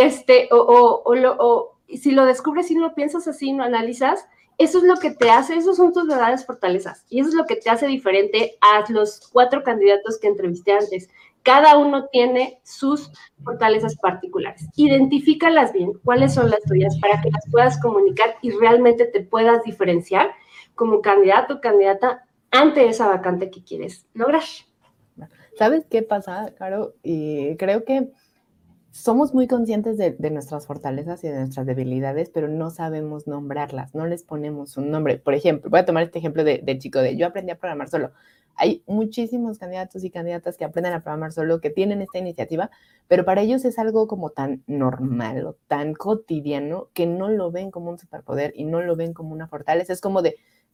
si lo descubres y no lo piensas así, no analizas, eso es lo que te hace, esos son tus verdaderas fortalezas y eso es lo que te hace diferente a los 4 candidatos que entrevisté antes. Cada uno tiene sus fortalezas particulares. Identifícalas bien, cuáles son las tuyas para que las puedas comunicar y realmente te puedas diferenciar como candidato o candidata ante esa vacante que quieres lograr. ¿Sabes qué pasa, Caro? Y creo que somos muy conscientes de nuestras fortalezas y de nuestras debilidades, pero no sabemos nombrarlas, no les ponemos un nombre. Por ejemplo, voy a tomar este ejemplo del chico de yo aprendí a programar solo. Hay muchísimos candidatos y candidatas que aprenden a programar solo, que tienen esta iniciativa, pero para ellos es algo como tan normal o tan cotidiano que no lo ven como un superpoder y no lo ven como una fortaleza. Es como de,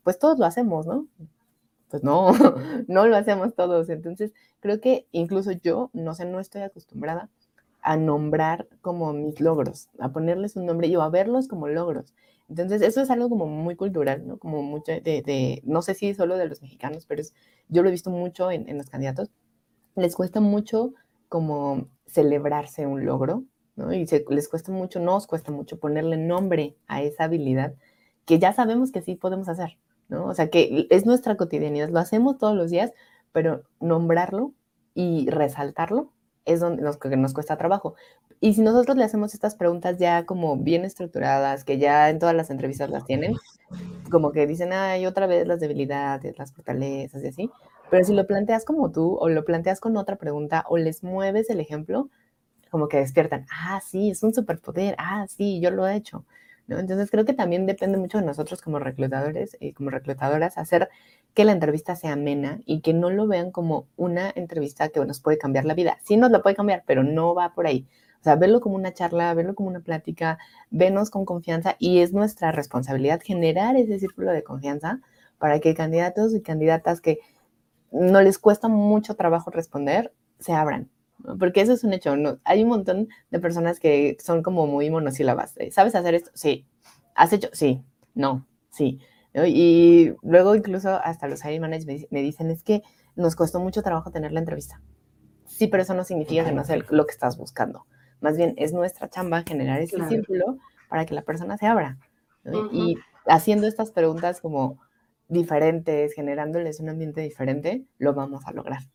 pues todos lo hacemos, ¿no? Pues no, no lo hacemos todos. Entonces, creo que incluso yo, no sé, no estoy acostumbrada a nombrar como mis logros, a ponerles un nombre y a verlos como logros. Entonces, eso es algo como muy cultural, ¿no? Como mucho no sé si solo de los mexicanos, pero yo lo he visto mucho en los candidatos. Les cuesta mucho como celebrarse un logro, ¿no? Y les cuesta mucho, nos cuesta mucho ponerle nombre a esa habilidad que ya sabemos que sí podemos hacer, ¿no? O sea, que es nuestra cotidianidad, lo hacemos todos los días, pero nombrarlo y resaltarlo es donde nos cuesta trabajo. Y si nosotros le hacemos estas preguntas ya como bien estructuradas, que ya en todas las entrevistas las tienen, como que dicen, ay, otra vez las debilidades, las fortalezas y así, pero si lo planteas como tú o lo planteas con otra pregunta o les mueves el ejemplo, como que despiertan, ah, sí, es un superpoder, ah, sí, yo lo he hecho, ¿no? Entonces creo que también depende mucho de nosotros como reclutadores y como reclutadoras hacer que la entrevista sea amena y que no lo vean como una entrevista que nos puede cambiar la vida. Sí nos la puede cambiar, pero no va por ahí. O sea, verlo como una charla, verlo como una plática, vernos con confianza y es nuestra responsabilidad generar ese círculo de confianza para que candidatos y candidatas que no les cuesta mucho trabajo responder, se abran, ¿no? Porque eso es un hecho, ¿no? Hay un montón de personas que son como muy monosílabas. ¿Sabes hacer esto? Sí. ¿Has hecho? Sí. No. Sí. ¿No? Y luego incluso hasta los hiring managers me dicen, es que nos costó mucho trabajo tener la entrevista. Sí, pero eso no significa que no sea lo que estás buscando. Más bien es nuestra chamba generar ese círculo para que la persona se abra, ¿no? Y haciendo estas preguntas como diferentes, generándoles un ambiente diferente, lo vamos a lograr.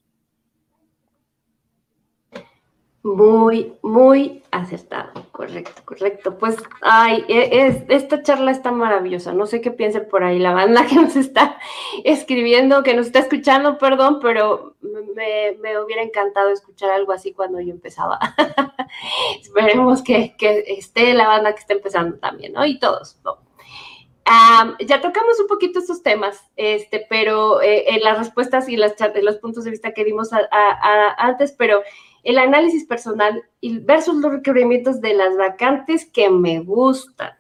Muy, muy acertado. Correcto, correcto. Pues, ay, esta charla está maravillosa. No sé qué piensa por ahí la banda que nos está escribiendo, que nos está escuchando, perdón, pero me hubiera encantado escuchar algo así cuando yo empezaba. Esperemos que esté la banda que está empezando también, ¿no? Y todos, ¿no? Ya tocamos un poquito estos temas, pero en las respuestas y los puntos de vista que dimos antes, pero el análisis personal versus los requerimientos de las vacantes que me gustan.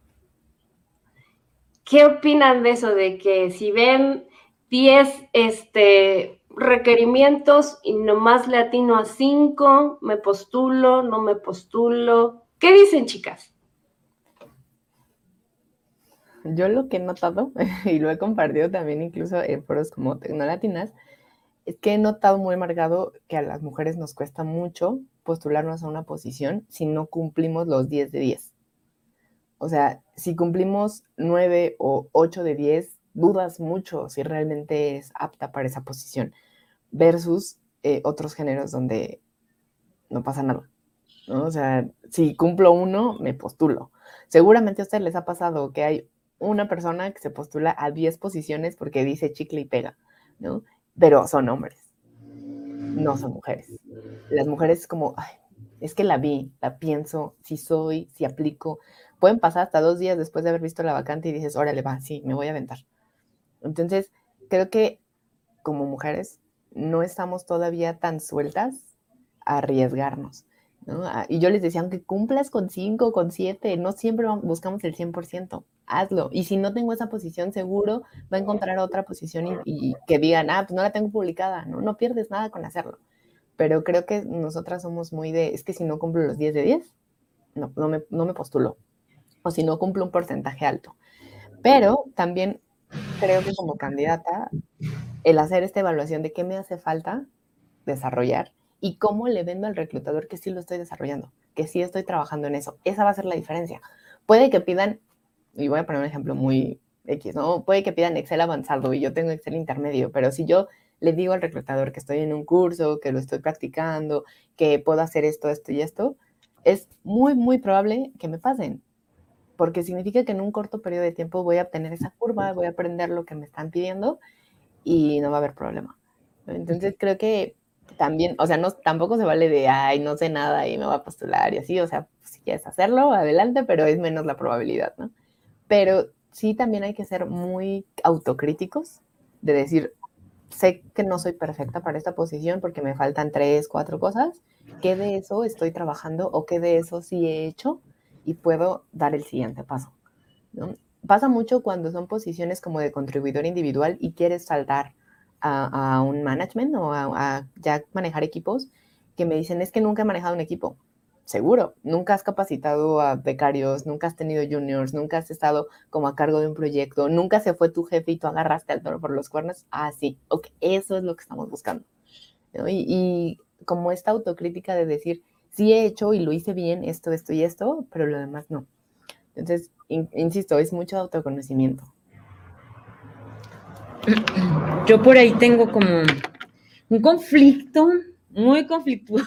¿Qué opinan de eso? De que si ven 10 requerimientos y nomás le atino a 5, me postulo, no me postulo. ¿Qué dicen, chicas? Yo lo que he notado, y lo he compartido también incluso en foros como Tecnolatinas, es que he notado muy marcado que a las mujeres nos cuesta mucho postularnos a una posición si no cumplimos los 10 de 10. O sea, si cumplimos 9 o 8 de 10, dudas mucho si realmente es apta para esa posición, versus otros géneros donde no pasa nada, ¿no? O sea, si cumplo 1, me postulo. Seguramente a ustedes les ha pasado que hay una persona que se postula a 10 posiciones porque dice chicle y pega, ¿no? Pero son hombres, no son mujeres. Las mujeres como, ay, es que la vi, la pienso, si soy, si aplico. Pueden pasar hasta 2 días después de haber visto la vacante y dices, órale, va, sí, me voy a aventar. Entonces, creo que como mujeres no estamos todavía tan sueltas a arriesgarnos, ¿no? Y yo les decía, aunque cumplas con 5, con 7, no siempre buscamos el 100%, hazlo. Y si no tengo esa posición, seguro va a encontrar otra posición y que digan, pues no la tengo publicada, ¿no? No pierdes nada con hacerlo. Pero creo que nosotras somos muy es que si no cumplo los 10 de 10, no me postulo. O si no cumplo un porcentaje alto. Pero también creo que como candidata, el hacer esta evaluación de qué me hace falta desarrollar y cómo le vendo al reclutador que sí lo estoy desarrollando, que sí estoy trabajando en eso. Esa va a ser la diferencia. Puede que pidan, y voy a poner un ejemplo muy X, ¿no? Puede que pidan Excel avanzado y yo tengo Excel intermedio, pero si yo le digo al reclutador que estoy en un curso, que lo estoy practicando, que puedo hacer esto, esto y esto, es muy, muy probable que me pasen, porque significa que en un corto periodo de tiempo voy a obtener esa curva, voy a aprender lo que me están pidiendo y no va a haber problema. Entonces creo que también, o sea, no, tampoco se vale de, ay, no sé nada y me voy a postular y así, o sea, si quieres hacerlo, adelante, pero es menos la probabilidad, ¿no? Pero sí también hay que ser muy autocríticos de decir, sé que no soy perfecta para esta posición porque me faltan 3, 4 cosas, ¿qué de eso estoy trabajando o qué de eso sí he hecho y puedo dar el siguiente paso, ¿no? pasa mucho cuando son posiciones como de contribuidor individual y quieres saltar a un management o a ya manejar equipos, que me dicen, es que nunca he manejado un equipo. Seguro, nunca has capacitado a becarios, nunca has tenido juniors, nunca has estado como a cargo de un proyecto, nunca se fue tu jefe y tú agarraste al toro por los cuernos. Ah, sí, ok, eso es lo que estamos buscando, ¿no? Y como esta autocrítica de decir, sí he hecho y lo hice bien esto, esto y esto, pero lo demás no. Entonces, insisto, es mucho autoconocimiento. Yo por ahí tengo como un conflicto muy conflictuoso,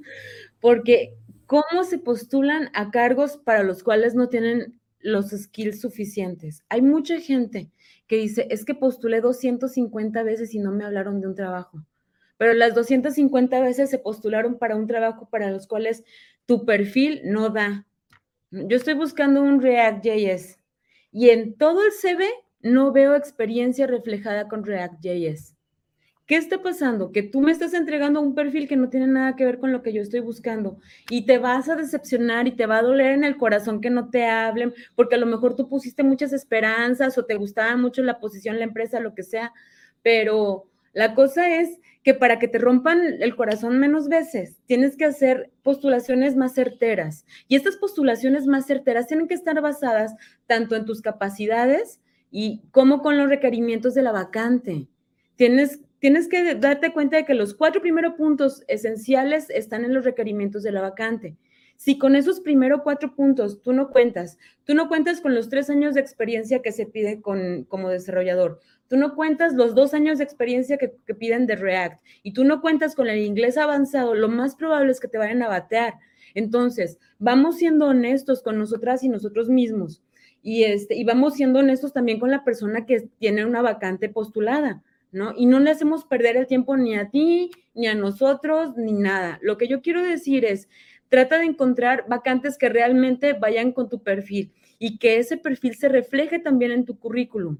porque ¿cómo se postulan a cargos para los cuales no tienen los skills suficientes? Hay mucha gente que dice, es que postulé 250 veces y no me hablaron de un trabajo, pero las 250 veces se postularon para un trabajo para los cuales tu perfil no da. Yo estoy buscando un React.js y en todo el CV no veo experiencia reflejada con React.js. ¿Qué está pasando? Que tú me estás entregando un perfil que no tiene nada que ver con lo que yo estoy buscando y te vas a decepcionar y te va a doler en el corazón que no te hablen, porque a lo mejor tú pusiste muchas esperanzas o te gustaba mucho la posición, la empresa, lo que sea, pero la cosa es que para que te rompan el corazón menos veces, tienes que hacer postulaciones más certeras. Y estas postulaciones más certeras tienen que estar basadas tanto en tus capacidades y como con los requerimientos de la vacante. Tienes que darte cuenta de que los 4 primeros puntos esenciales están en los requerimientos de la vacante. Si con esos primeros 4 puntos tú no cuentas con los 3 años de experiencia que se pide como desarrollador, tú no cuentas los 2 años de experiencia que piden de React, y tú no cuentas con el inglés avanzado, lo más probable es que te vayan a batear. Entonces, vamos siendo honestos con nosotras y nosotros mismos, y vamos siendo honestos también con la persona que tiene una vacante postulada, ¿no? Y no le hacemos perder el tiempo ni a ti, ni a nosotros, ni nada. Lo que yo quiero decir es, trata de encontrar vacantes que realmente vayan con tu perfil y que ese perfil se refleje también en tu currículum.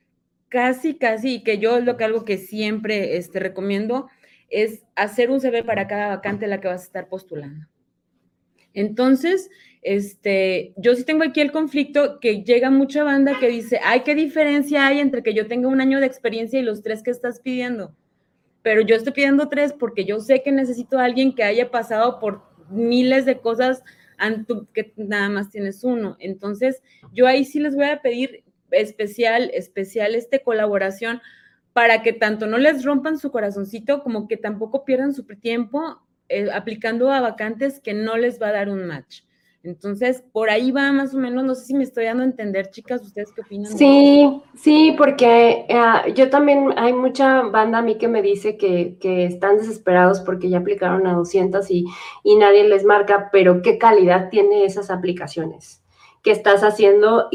Casi, y que yo algo que siempre recomiendo es hacer un CV para cada vacante en la que vas a estar postulando. Entonces, yo sí tengo aquí el conflicto que llega mucha banda que dice, ay, ¿qué diferencia hay entre que yo tenga 1 año de experiencia y los 3 que estás pidiendo? Pero yo estoy pidiendo 3 porque yo sé que necesito a alguien que haya pasado por miles de cosas que nada más tienes 1. Entonces, yo ahí sí les voy a pedir especial colaboración para que tanto no les rompan su corazoncito como que tampoco pierdan su tiempo aplicando a vacantes que no les va a dar un match. Entonces, por ahí va más o menos, no sé si me estoy dando a entender, chicas, ¿ustedes qué opinan? Sí, porque yo también, hay mucha banda a mí que me dice que están desesperados porque ya aplicaron a 200 y nadie les marca, pero ¿qué calidad tiene esas aplicaciones que estás haciendo?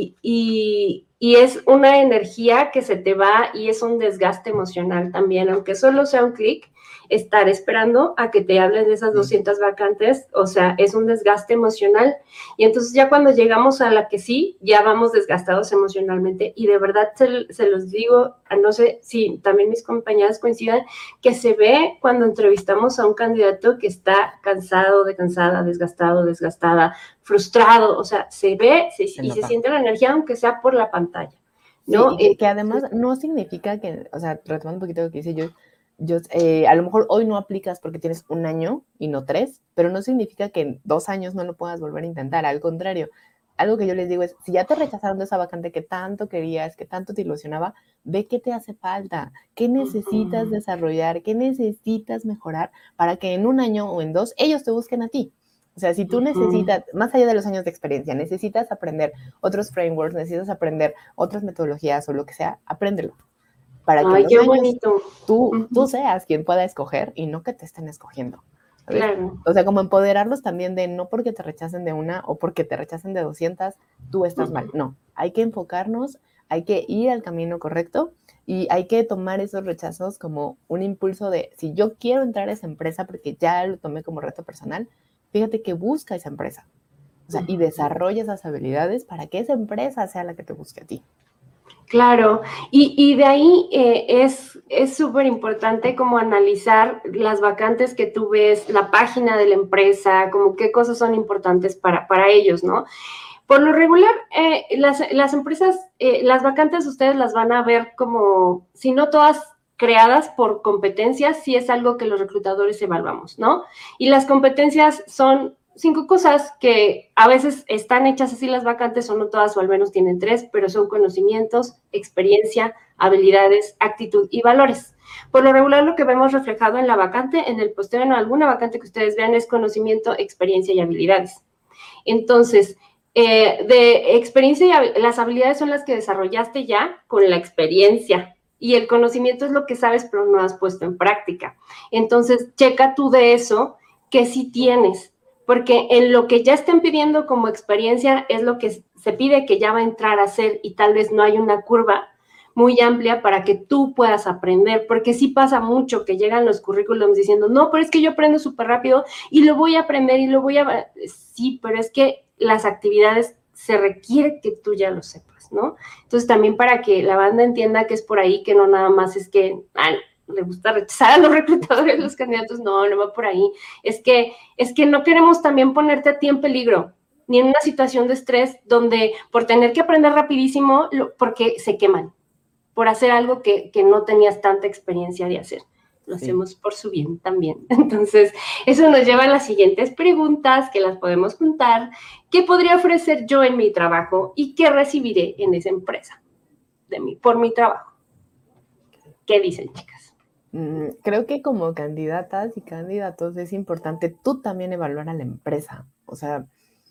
Y es una energía que se te va y es un desgaste emocional también, aunque solo sea un clic, estar esperando a que te hablen de esas 200 vacantes, o sea, es un desgaste emocional. Y entonces ya cuando llegamos a la que sí, ya vamos desgastados emocionalmente. Y de verdad se los digo, no sé si también mis compañeras coincidan, que se ve cuando entrevistamos a un candidato que está cansado, desgastado, desgastada, frustrado, o sea, se ve y se siente la energía, aunque sea por la pantalla, ¿no? Sí, que además no significa que, o sea, retomando un poquito lo que dice yo, a lo mejor hoy no aplicas porque tienes 1 año y no 3, pero no significa que en 2 años no lo puedas volver a intentar. Al contrario, algo que yo les digo es, si ya te rechazaron de esa vacante que tanto querías, que tanto te ilusionaba, ve qué te hace falta, qué necesitas desarrollar, qué necesitas mejorar para que en 1 año o en 2 ellos te busquen a ti. O sea, si tú necesitas, más allá de los años de experiencia, necesitas aprender otros frameworks, necesitas aprender otras metodologías o lo que sea, apréndelo. Para que en 2 años tú seas quien pueda escoger y no que te estén escogiendo. ¿Sabes? Claro. O sea, como empoderarlos también de no porque te rechacen de 1 o porque te rechacen de 200, tú estás mal. No, hay que enfocarnos, hay que ir al camino correcto y hay que tomar esos rechazos como un impulso de, si yo quiero entrar a esa empresa porque ya lo tomé como reto personal, fíjate que busca esa empresa. O sea, y desarrolla esas habilidades para que esa empresa sea la que te busque a ti. Claro, y de ahí es súper importante como analizar las vacantes que tú ves, la página de la empresa, como qué cosas son importantes para ellos, ¿no? Por lo regular, las empresas, las vacantes ustedes las van a ver como, si no todas creadas por competencias, sí es algo que los reclutadores evaluamos, ¿no? Y las competencias son 5 cosas que a veces están hechas así las vacantes, o no todas, o al menos tienen 3, pero son conocimientos, experiencia, habilidades, actitud y valores. Por lo regular, lo que vemos reflejado en la vacante, en el posteo, en alguna vacante que ustedes vean, es conocimiento, experiencia y habilidades. Entonces, de experiencia, y las habilidades son las que desarrollaste ya con la experiencia, y el conocimiento es lo que sabes pero no has puesto en práctica. Entonces, checa tú de eso que sí tienes, porque en lo que ya estén pidiendo como experiencia es lo que se pide que ya va a entrar a hacer, y tal vez no hay una curva muy amplia para que tú puedas aprender, porque sí pasa mucho que llegan los currículums diciendo, no, pero es que yo aprendo súper rápido y lo voy a aprender y lo voy a... Sí, pero es que las actividades se requiere que tú ya lo sepas, ¿no? Entonces también para que la banda entienda que es por ahí, que no nada más es que le gusta rechazar a los reclutadores, los candidatos, no va por ahí. Es que no queremos también ponerte a ti en peligro, ni en una situación de estrés donde por tener que aprender rapidísimo, porque se queman, por hacer algo que no tenías tanta experiencia de hacer. Lo hacemos por su bien también. Entonces, eso nos lleva a las siguientes preguntas, que las podemos juntar. ¿Qué podría ofrecer yo en mi trabajo y qué recibiré en esa empresa por mi trabajo? ¿Qué dicen, chicas? Creo que como candidatas y candidatos es importante tú también evaluar a la empresa. O sea,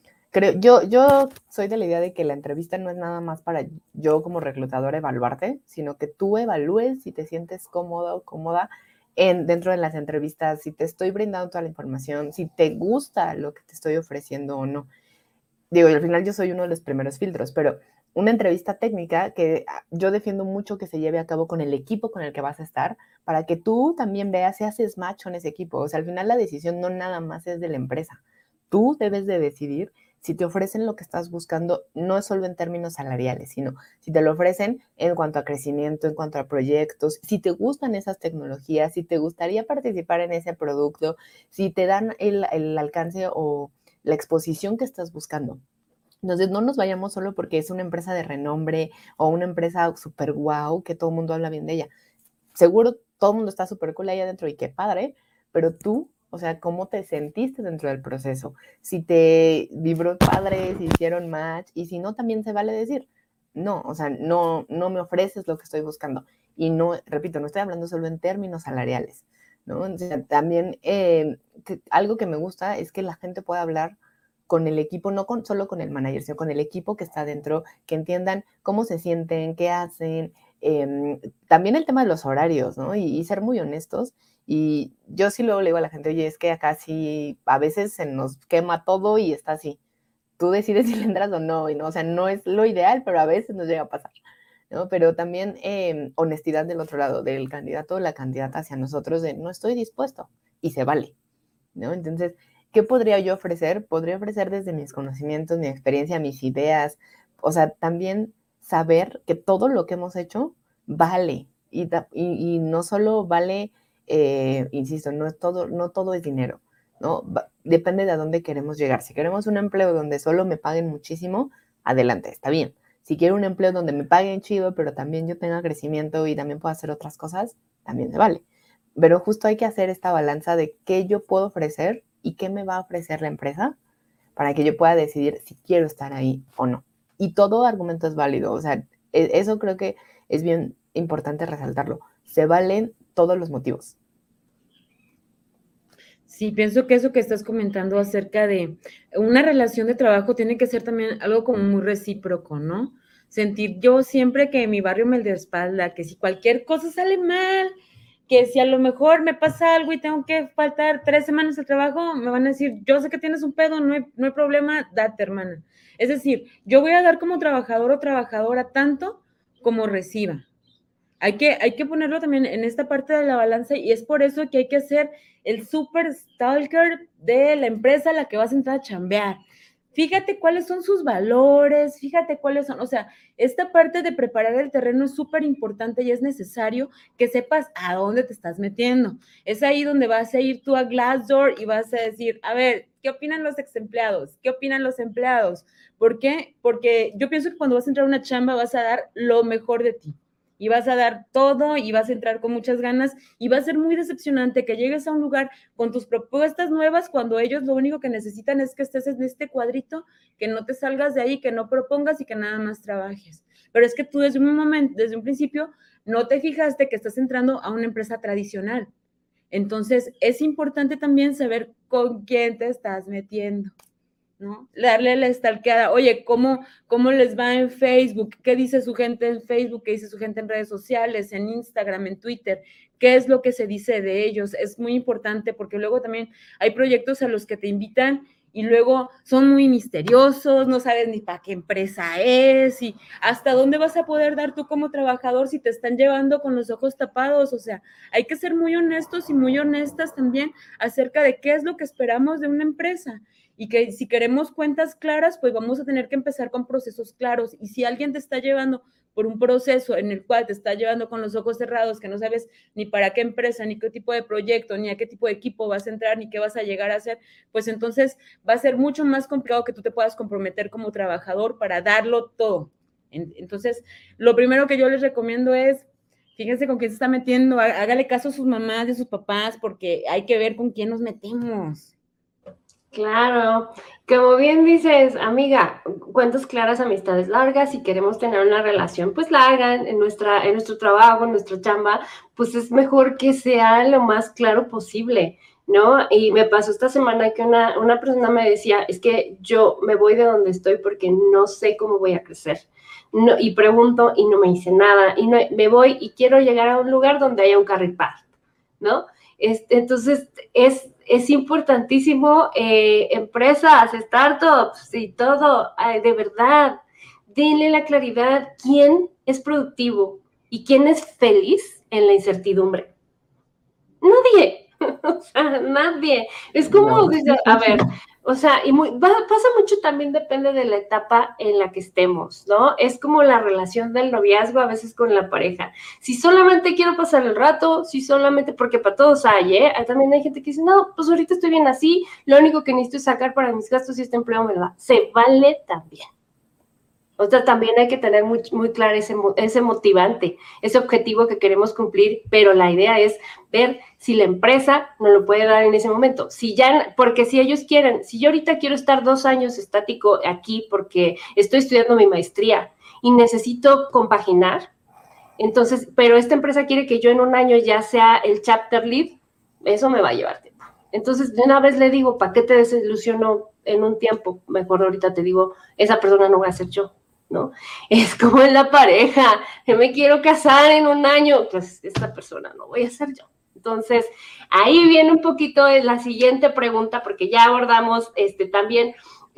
yo soy de la idea de que la entrevista no es nada más para yo como reclutadora evaluarte, sino que tú evalúes si te sientes cómodo o cómoda dentro de las entrevistas, si te estoy brindando toda la información, si te gusta lo que te estoy ofreciendo o no. Digo, y al final yo soy uno de los primeros filtros, pero una entrevista técnica que yo defiendo mucho que se lleve a cabo con el equipo con el que vas a estar, para que tú también veas si haces match con ese equipo. O sea, al final la decisión no nada más es de la empresa. Tú debes de decidir si te ofrecen lo que estás buscando, no solo en términos salariales, sino si te lo ofrecen en cuanto a crecimiento, en cuanto a proyectos, si te gustan esas tecnologías, si te gustaría participar en ese producto, si te dan el alcance o la exposición que estás buscando. Entonces, no nos vayamos solo porque es una empresa de renombre o una empresa súper guau que todo el mundo habla bien de ella. Seguro todo el mundo está súper cool ahí adentro y qué padre, pero tú, o sea, ¿cómo te sentiste dentro del proceso? Si te vibró padre, si hicieron match, y si no, también se vale decir, no, o sea, no me ofreces lo que estoy buscando. Y no, repito, no estoy hablando solo en términos salariales, ¿no? O sea, también algo que me gusta es que la gente pueda hablar con el equipo, no solo con el manager, sino con el equipo que está dentro, que entiendan cómo se sienten, qué hacen, también el tema de los horarios, ¿no? Y ser muy honestos. Y yo sí luego le digo a la gente, oye, es que acá sí a veces se nos quema todo y está así. Tú decides si le entras o no, y no, o sea, no es lo ideal, pero a veces nos llega a pasar, ¿no? Pero también honestidad del otro lado, del candidato o la candidata hacia nosotros, de no estoy dispuesto, y se vale, ¿no? Entonces, ¿qué podría yo ofrecer? Podría ofrecer desde mis conocimientos, mi experiencia, mis ideas, o sea, también saber que todo lo que hemos hecho vale, y no solo vale, insisto, no todo es dinero, ¿no? Depende de a dónde queremos llegar. Si queremos un empleo donde solo me paguen muchísimo, adelante, está bien. Si quiero un empleo donde me paguen chido, pero también yo tenga crecimiento y también pueda hacer otras cosas, también se vale. Pero justo hay que hacer esta balanza de qué yo puedo ofrecer y qué me va a ofrecer la empresa para que yo pueda decidir si quiero estar ahí o no. Y todo argumento es válido, o sea, eso creo que es bien importante resaltarlo. Se valen todos los motivos. Sí, pienso que eso que estás comentando acerca de una relación de trabajo tiene que ser también algo como muy recíproco, ¿no? Sentir yo siempre que mi barrio me respalda, que si cualquier cosa sale mal, que si a lo mejor me pasa algo y tengo que faltar 3 semanas al trabajo, me van a decir, yo sé que tienes un pedo, no hay problema, date, hermana. Es decir, yo voy a dar como trabajador o trabajadora tanto como reciba. Hay que ponerlo también en esta parte de la balanza, y es por eso que hay que ser el super stalker de la empresa a la que vas a entrar a chambear. Fíjate cuáles son sus valores, fíjate cuáles son, o sea, esta parte de preparar el terreno es súper importante y es necesario que sepas a dónde te estás metiendo. Es ahí donde vas a ir tú a Glassdoor y vas a decir, a ver, ¿Qué opinan los ex empleados? ¿Qué opinan los empleados? ¿Por qué? Porque yo pienso que cuando vas a entrar a una chamba vas a dar lo mejor de ti. Y vas a dar todo y vas a entrar con muchas ganas y va a ser muy decepcionante que llegues a un lugar con tus propuestas nuevas cuando ellos lo único que necesitan es que estés en este cuadrito, que no te salgas de ahí, que no propongas y que nada más trabajes. Pero es que tú desde un principio no te fijaste que estás entrando a una empresa tradicional. Entonces es importante también saber con quién te estás metiendo, ¿no? Darle la stalkeada. Oye, ¿cómo les va en Facebook? ¿Qué dice su gente en Facebook? ¿Qué dice su gente en redes sociales, en Instagram, en Twitter? ¿Qué es lo que se dice de ellos? Es muy importante porque luego también hay proyectos a los que te invitan y luego son muy misteriosos, no sabes ni para qué empresa es y hasta dónde vas a poder dar tú como trabajador si te están llevando con los ojos tapados. O sea, hay que ser muy honestos y muy honestas también acerca de qué es lo que esperamos de una empresa. Y que si queremos cuentas claras, pues vamos a tener que empezar con procesos claros. Y si alguien te está llevando por un proceso en el cual te está llevando con los ojos cerrados, que no sabes ni para qué empresa, ni qué tipo de proyecto, ni a qué tipo de equipo vas a entrar, ni qué vas a llegar a hacer, pues entonces va a ser mucho más complicado que tú te puedas comprometer como trabajador para darlo todo. Entonces, lo primero que yo les recomiendo es, fíjense con quién se está metiendo, hágale caso a sus mamás y a sus papás, porque hay que ver con quién nos metemos. Claro, como bien dices, amiga, cuentas claras, amistades largas, si queremos tener una relación pues larga en nuestro trabajo, en nuestra chamba, pues es mejor que sea lo más claro posible, ¿no? Y me pasó esta semana que una persona me decía, es que yo me voy de donde estoy porque no sé cómo voy a crecer. No, y pregunto y no me dice nada, y no, me voy y quiero llegar a un lugar donde haya un career path, ¿no? Entonces, es importantísimo, empresas, startups y todo, de verdad, denle la claridad quién es productivo y quién es feliz en la incertidumbre. Nadie, o sea, nadie. Es como, a ver, o sea, pasa mucho también, depende de la etapa en la que estemos, ¿no? Es como la relación del noviazgo a veces con la pareja. Si solamente quiero pasar el rato, si solamente, porque para todos hay, también hay gente que dice, no, pues ahorita estoy bien así, lo único que necesito es sacar para mis gastos y este empleo me da. Se vale también. O sea, también hay que tener muy, muy claro ese motivante, ese objetivo que queremos cumplir, pero la idea es ver si la empresa nos lo puede dar en ese momento. Porque si ellos quieren, si yo ahorita quiero estar 2 años estático aquí porque estoy estudiando mi maestría y necesito compaginar, entonces, pero esta empresa quiere que yo en 1 año ya sea el chapter lead, eso me va a llevar tiempo. Entonces, de una vez le digo, ¿para qué te desilusionó en un tiempo? Mejor ahorita te digo, esa persona no va a ser yo, ¿no? Es como en la pareja, yo me quiero casar en 1 año, pues esta persona no voy a ser yo. Entonces, ahí viene un poquito la siguiente pregunta, porque ya abordamos también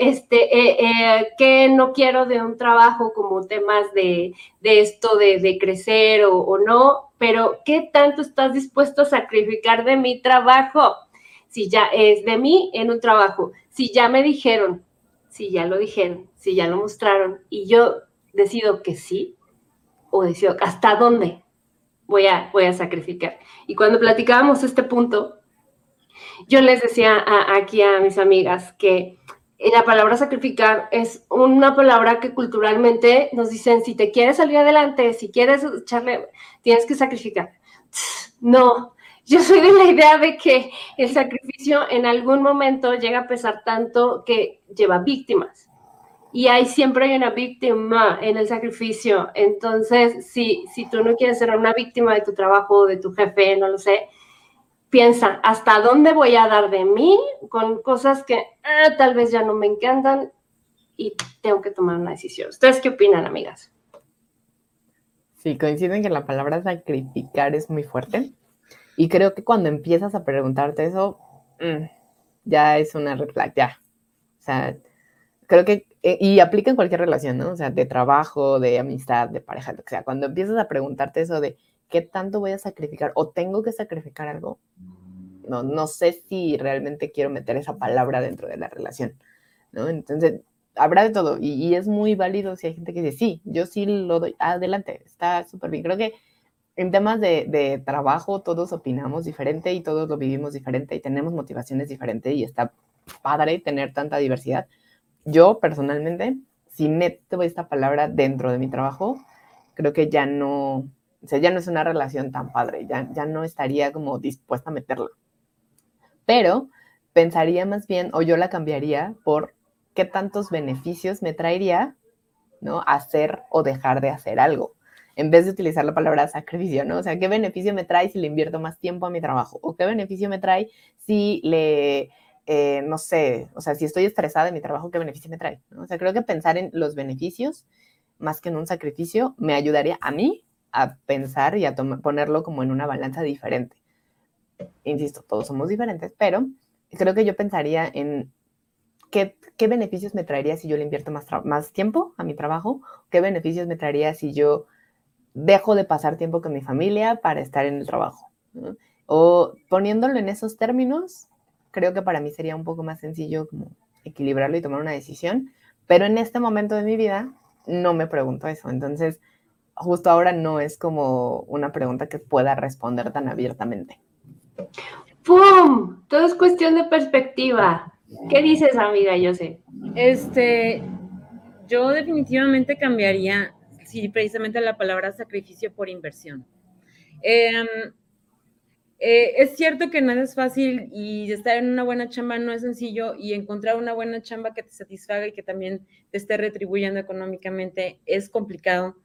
que no quiero de un trabajo como temas de esto de crecer o no, pero ¿qué tanto estás dispuesto a sacrificar de mi trabajo? Si ya es de mí en un trabajo, si ya me dijeron, si ya lo dijeron, si ya lo mostraron y yo decido que sí, o decido hasta dónde voy a sacrificar. Y cuando platicábamos este punto, yo les decía aquí a mis amigas que la palabra sacrificar es una palabra que culturalmente nos dicen, si te quieres salir adelante, si quieres echarle, tienes que sacrificar. No, yo soy de la idea de que el sacrificio en algún momento llega a pesar tanto que lleva víctimas. Y siempre hay una víctima en el sacrificio. Entonces, si tú no quieres ser una víctima de tu trabajo, de tu jefe, no lo sé, piensa, ¿hasta dónde voy a dar de mí con cosas que tal vez ya no me encantan y tengo que tomar una decisión? ¿Ustedes qué opinan, amigas? Sí, coinciden que la palabra sacrificar es muy fuerte. Y creo que cuando empiezas a preguntarte eso, ya es una red flag, ya. O sea, creo que, y aplica en cualquier relación, ¿no? O sea, de trabajo, de amistad, de pareja, lo que sea. Cuando empiezas a preguntarte eso de qué tanto voy a sacrificar o tengo que sacrificar algo, no sé si realmente quiero meter esa palabra dentro de la relación, ¿no? Entonces, habrá de todo y es muy válido si hay gente que dice, sí, yo sí lo doy, adelante, está súper bien. Creo que en temas de trabajo todos opinamos diferente y todos lo vivimos diferente y tenemos motivaciones diferentes y está padre tener tanta diversidad. Yo personalmente, si meto esta palabra dentro de mi trabajo, creo que ya no, o sea, ya no es una relación tan padre, ya no estaría como dispuesta a meterla. Pero pensaría más bien, o yo la cambiaría por qué tantos beneficios me traería, ¿no? Hacer o dejar de hacer algo, en vez de utilizar la palabra sacrificio, ¿no? O sea, ¿qué beneficio me trae si le invierto más tiempo a mi trabajo? ¿O qué beneficio me trae si no sé, o sea, si estoy estresada en mi trabajo, ¿qué beneficio me trae? ¿No? O sea, creo que pensar en los beneficios más que en un sacrificio me ayudaría a mí a pensar y a ponerlo como en una balanza diferente. Insisto, todos somos diferentes, pero creo que yo pensaría en qué beneficios me traería si yo le invierto más tiempo a mi trabajo, qué beneficios me traería si yo dejo de pasar tiempo con mi familia para estar en el trabajo, ¿no? O poniéndolo en esos términos, creo que para mí sería un poco más sencillo como equilibrarlo y tomar una decisión, pero en este momento de mi vida no me pregunto eso, entonces justo ahora no es como una pregunta que pueda responder tan abiertamente. ¡Pum! Todo es cuestión de perspectiva. ¿Qué dices, amiga? Yo sé. Yo definitivamente cambiaría, sí, precisamente la palabra sacrificio por inversión. Es cierto que nada es fácil y estar en una buena chamba no es sencillo, y encontrar una buena chamba que te satisfaga y que también te esté retribuyendo económicamente es complicado.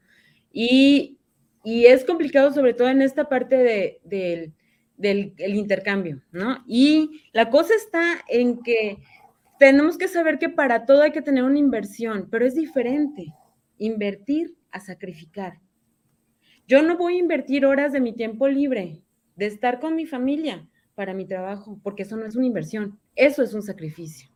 Y es complicado sobre todo en esta parte del intercambio, ¿no? Y la cosa está en que tenemos que saber que para todo hay que tener una inversión, pero es diferente invertir a sacrificar. Yo no voy a invertir horas de mi tiempo libre, de estar con mi familia, para mi trabajo, porque eso no es una inversión, eso es un sacrificio.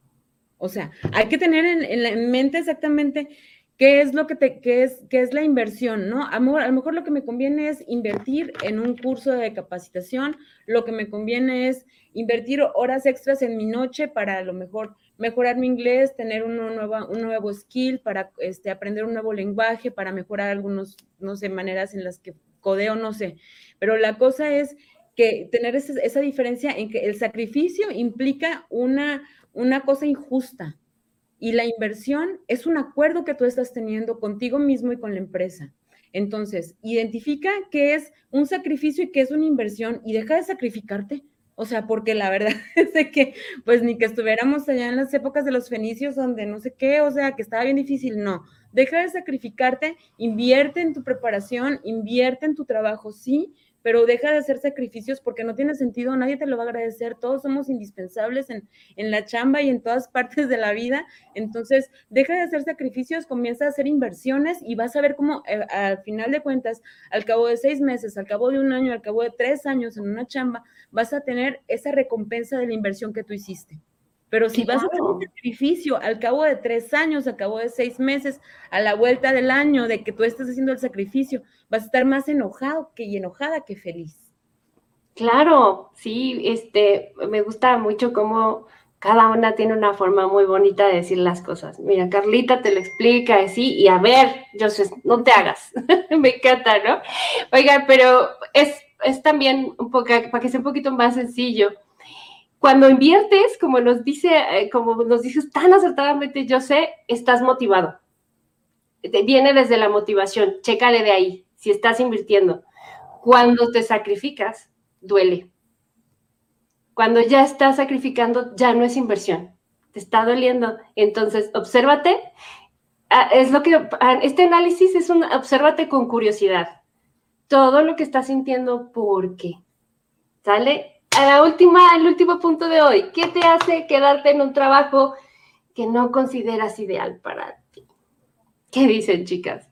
O sea, hay que tener en mente exactamente qué es lo qué es la inversión, ¿no? A lo mejor lo que me conviene es invertir en un curso de capacitación, lo que me conviene es invertir horas extras en mi noche para a lo mejor mejorar mi inglés, tener un nuevo skill, para aprender un nuevo lenguaje, para mejorar algunos, no sé, maneras en las que codeo, no sé. Pero la cosa es que tener esa diferencia en que el sacrificio implica una cosa injusta, y la inversión es un acuerdo que tú estás teniendo contigo mismo y con la empresa. Entonces, identifica qué es un sacrificio y qué es una inversión, y deja de sacrificarte. O sea, porque la verdad es de que, pues ni que estuviéramos allá en las épocas de los fenicios donde no sé qué, o sea, que estaba bien difícil. No, deja de sacrificarte, invierte en tu preparación, invierte en tu trabajo, sí, pero deja de hacer sacrificios porque no tiene sentido, nadie te lo va a agradecer, todos somos indispensables en la chamba y en todas partes de la vida. Entonces, deja de hacer sacrificios, comienza a hacer inversiones, y vas a ver cómo al final de cuentas, al cabo de 6 meses, al cabo de un año, al cabo de 3 años en una chamba, vas a tener esa recompensa de la inversión que tú hiciste. Pero si vas a hacer un sacrificio al cabo de 3 años, al cabo de 6 meses, a la vuelta del año de que tú estés haciendo el sacrificio, vas a estar más enojada que feliz. Claro, sí, me gusta mucho cómo cada una tiene una forma muy bonita de decir las cosas. Mira, Carlita te lo explica así, y a ver, Joseph, no te hagas. Me encanta, ¿no? Oigan, pero es también un poco, para que sea un poquito más sencillo. Cuando inviertes, como nos dices tan acertadamente, Joseph, estás motivado. Viene desde la motivación, chécale de ahí, si estás invirtiendo. Cuando te sacrificas, duele. Cuando ya estás sacrificando, ya no es inversión, te está doliendo. Entonces, obsérvate. Este análisis es obsérvate con curiosidad. Todo lo que estás sintiendo, ¿por qué? ¿Sale? El último punto de hoy. ¿Qué te hace quedarte en un trabajo que no consideras ideal para ti? ¿Qué dicen, chicas?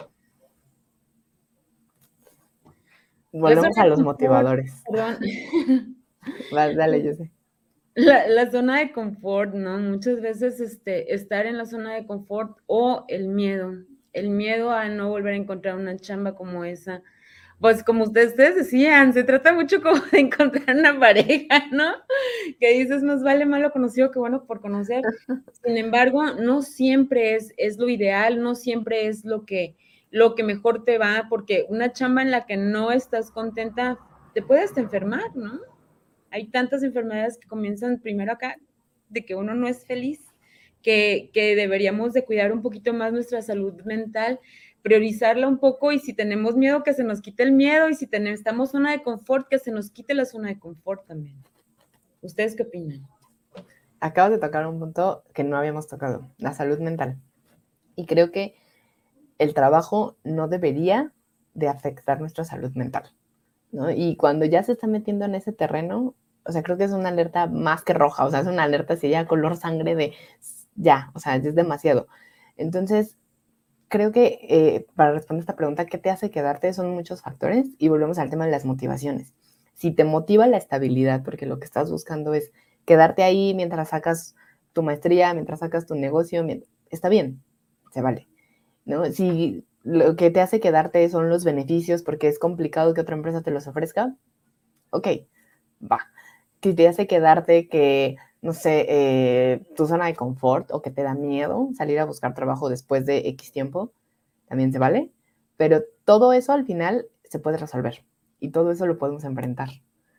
Volvemos a los motivadores. Perdón. Dale, yo sé. La zona de confort, ¿no? Muchas veces estar en la zona de confort, o el miedo a no volver a encontrar una chamba como esa. Pues como ustedes decían, se trata mucho como de encontrar una pareja, ¿no? Que dices, más vale malo conocido que bueno por conocer. Sin embargo, no siempre es lo ideal, no siempre es lo que mejor te va, porque una chamba en la que no estás contenta, te puedes enfermar, ¿no? Hay tantas enfermedades que comienzan primero acá de que uno no es feliz, que deberíamos de cuidar un poquito más nuestra salud mental, priorizarla un poco, y si tenemos miedo, que se nos quite el miedo, y si estamos en zona de confort, que se nos quite la zona de confort también. ¿Ustedes qué opinan? Acabas de tocar un punto que no habíamos tocado, la salud mental. Y creo que el trabajo no debería de afectar nuestra salud mental, ¿no? Y cuando ya se está metiendo en ese terreno, o sea, creo que es una alerta más que roja, o sea, es una alerta así ya color sangre de ya, o sea, es demasiado. Entonces, creo que para responder esta pregunta, ¿qué te hace quedarte? Son muchos factores, y volvemos al tema de las motivaciones. Si te motiva la estabilidad, porque lo que estás buscando es quedarte ahí mientras sacas tu maestría, mientras sacas tu negocio, está bien, se vale, ¿no? Si lo que te hace quedarte son los beneficios, porque es complicado que otra empresa te los ofrezca, ok, va. Si te hace quedarte que, no sé, tu zona de confort, o que te da miedo salir a buscar trabajo después de X tiempo, también se vale, pero todo eso al final se puede resolver, y todo eso lo podemos enfrentar.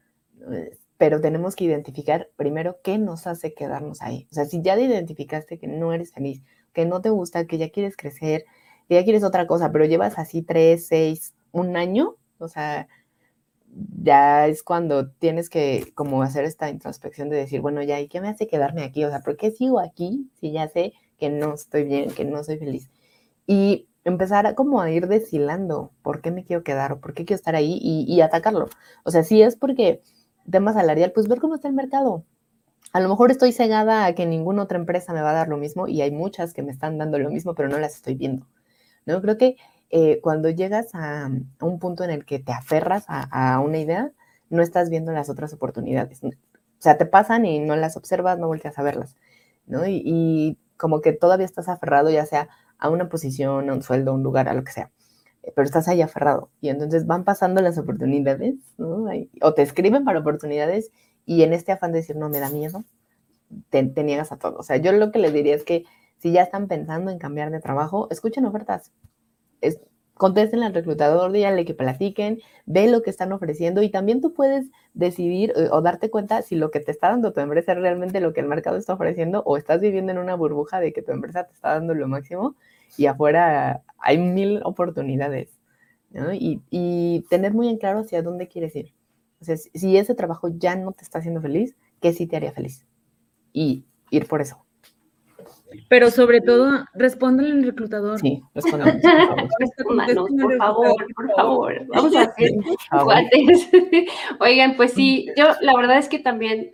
Pero tenemos que identificar primero qué nos hace quedarnos ahí. O sea, si ya identificaste que no eres feliz, que no te gusta, que ya quieres crecer, que ya quieres otra cosa, pero llevas así 3, 6, un año, o sea, ya es cuando tienes que como hacer esta introspección de decir, bueno, ya, ¿y qué me hace quedarme aquí? O sea, ¿por qué sigo aquí si ya sé que no estoy bien, que no soy feliz? Y empezar a como a ir deshilando por qué me quiero quedar o por qué quiero estar ahí, y atacarlo. O sea, si es porque tema salarial, pues ver cómo está el mercado. A lo mejor estoy cegada a que ninguna otra empresa me va a dar lo mismo, y hay muchas que me están dando lo mismo, pero no las estoy viendo, ¿no? Creo que cuando llegas a un punto en el que te aferras a una idea, no estás viendo las otras oportunidades. O sea, te pasan y no las observas, no volteas a verlas, ¿no? Y como que todavía estás aferrado, ya sea a una posición, a un sueldo, a un lugar, a lo que sea, pero estás ahí aferrado, y entonces van pasando las oportunidades, ¿no? O te escriben para oportunidades, y en este afán de decir, no, me da miedo, te niegas a todo. O sea, yo lo que les diría es que si ya están pensando en cambiar de trabajo, escuchen ofertas, contesten al reclutador, díganle que platiquen, ve lo que están ofreciendo, y también tú puedes decidir o darte cuenta si lo que te está dando tu empresa es realmente lo que el mercado está ofreciendo, o estás viviendo en una burbuja de que tu empresa te está dando lo máximo y afuera hay 1000 oportunidades, ¿no? Y tener muy en claro hacia dónde quieres ir. O sea, si ese trabajo ya no te está haciendo feliz, ¿qué sí te haría feliz? Y ir por eso. Pero sobre todo, respóndale al reclutador. Sí, respondamos, por favor. Respóndanos, por favor. Vamos a hacer cuates. Oigan, pues sí, yo la verdad es que también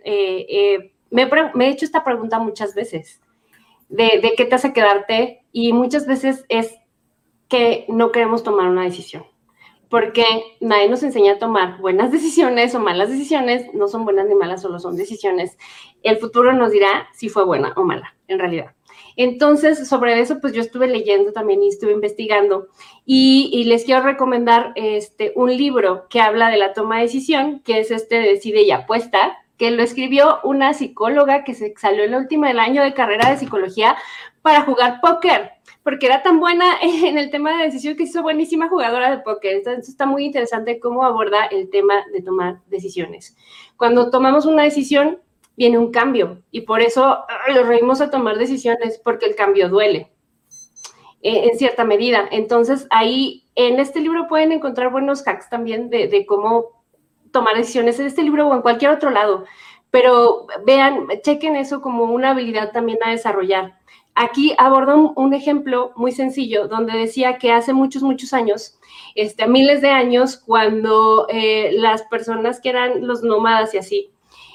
me he hecho esta pregunta muchas veces, de qué te hace quedarte, y muchas veces es que no queremos tomar una decisión, porque nadie nos enseña a tomar buenas decisiones o malas decisiones. No son buenas ni malas, solo son decisiones. El futuro nos dirá si fue buena o mala, en realidad. Entonces, sobre eso, pues yo estuve leyendo también y estuve investigando, y les quiero recomendar un libro que habla de la toma de decisión, que es Decide y Apuesta, que lo escribió una psicóloga que se salió en la última del año de carrera de psicología para jugar póker, porque era tan buena en el tema de decisión que hizo buenísima jugadora de póker. Entonces está muy interesante cómo aborda el tema de tomar decisiones. Cuando tomamos una decisión, viene un cambio, y por eso lo reímos a tomar decisiones, porque el cambio duele en cierta medida. Entonces ahí en este libro pueden encontrar buenos hacks también de cómo tomar decisiones, en este libro o en cualquier otro lado, pero vean, chequen eso como una habilidad también a desarrollar. Aquí aborda un ejemplo muy sencillo, donde decía que hace muchos, muchos años, miles de años, cuando las personas que eran los nómadas y así,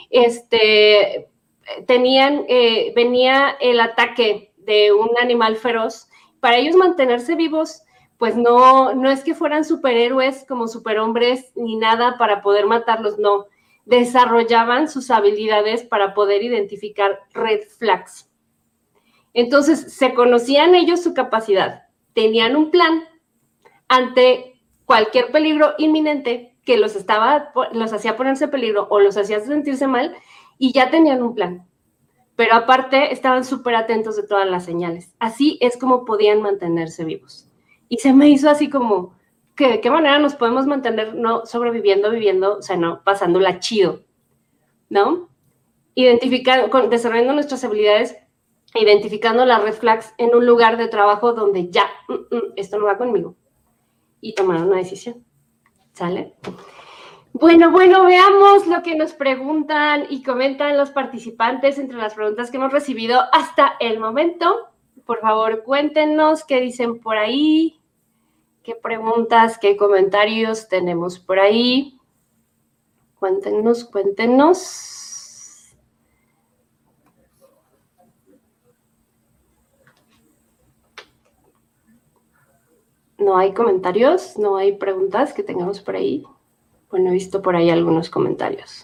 venía el ataque de un animal feroz. Para ellos mantenerse vivos, pues no es que fueran superhéroes como superhombres ni nada para poder matarlos, no. Desarrollaban sus habilidades para poder identificar red flags. Entonces, se conocían ellos su capacidad, tenían un plan ante cualquier peligro inminente que los hacía ponerse en peligro o los hacía sentirse mal, y ya tenían un plan. Pero aparte estaban súper atentos de todas las señales. Así es como podían mantenerse vivos. Y se me hizo así como, ¿de qué manera nos podemos mantener no sobreviviendo, viviendo, o sea, no pasándola chido, ¿no? desarrollando nuestras habilidades, identificando las red flags en un lugar de trabajo donde ya, esto no va conmigo, y tomar una decisión. ¿Sale? Bueno, veamos lo que nos preguntan y comentan los participantes entre las preguntas que hemos recibido hasta el momento. Por favor, cuéntenos qué dicen por ahí, qué preguntas, qué comentarios tenemos por ahí. Cuéntenos. ¿No hay comentarios? ¿No hay preguntas que tengamos por ahí? Bueno, he visto por ahí algunos comentarios.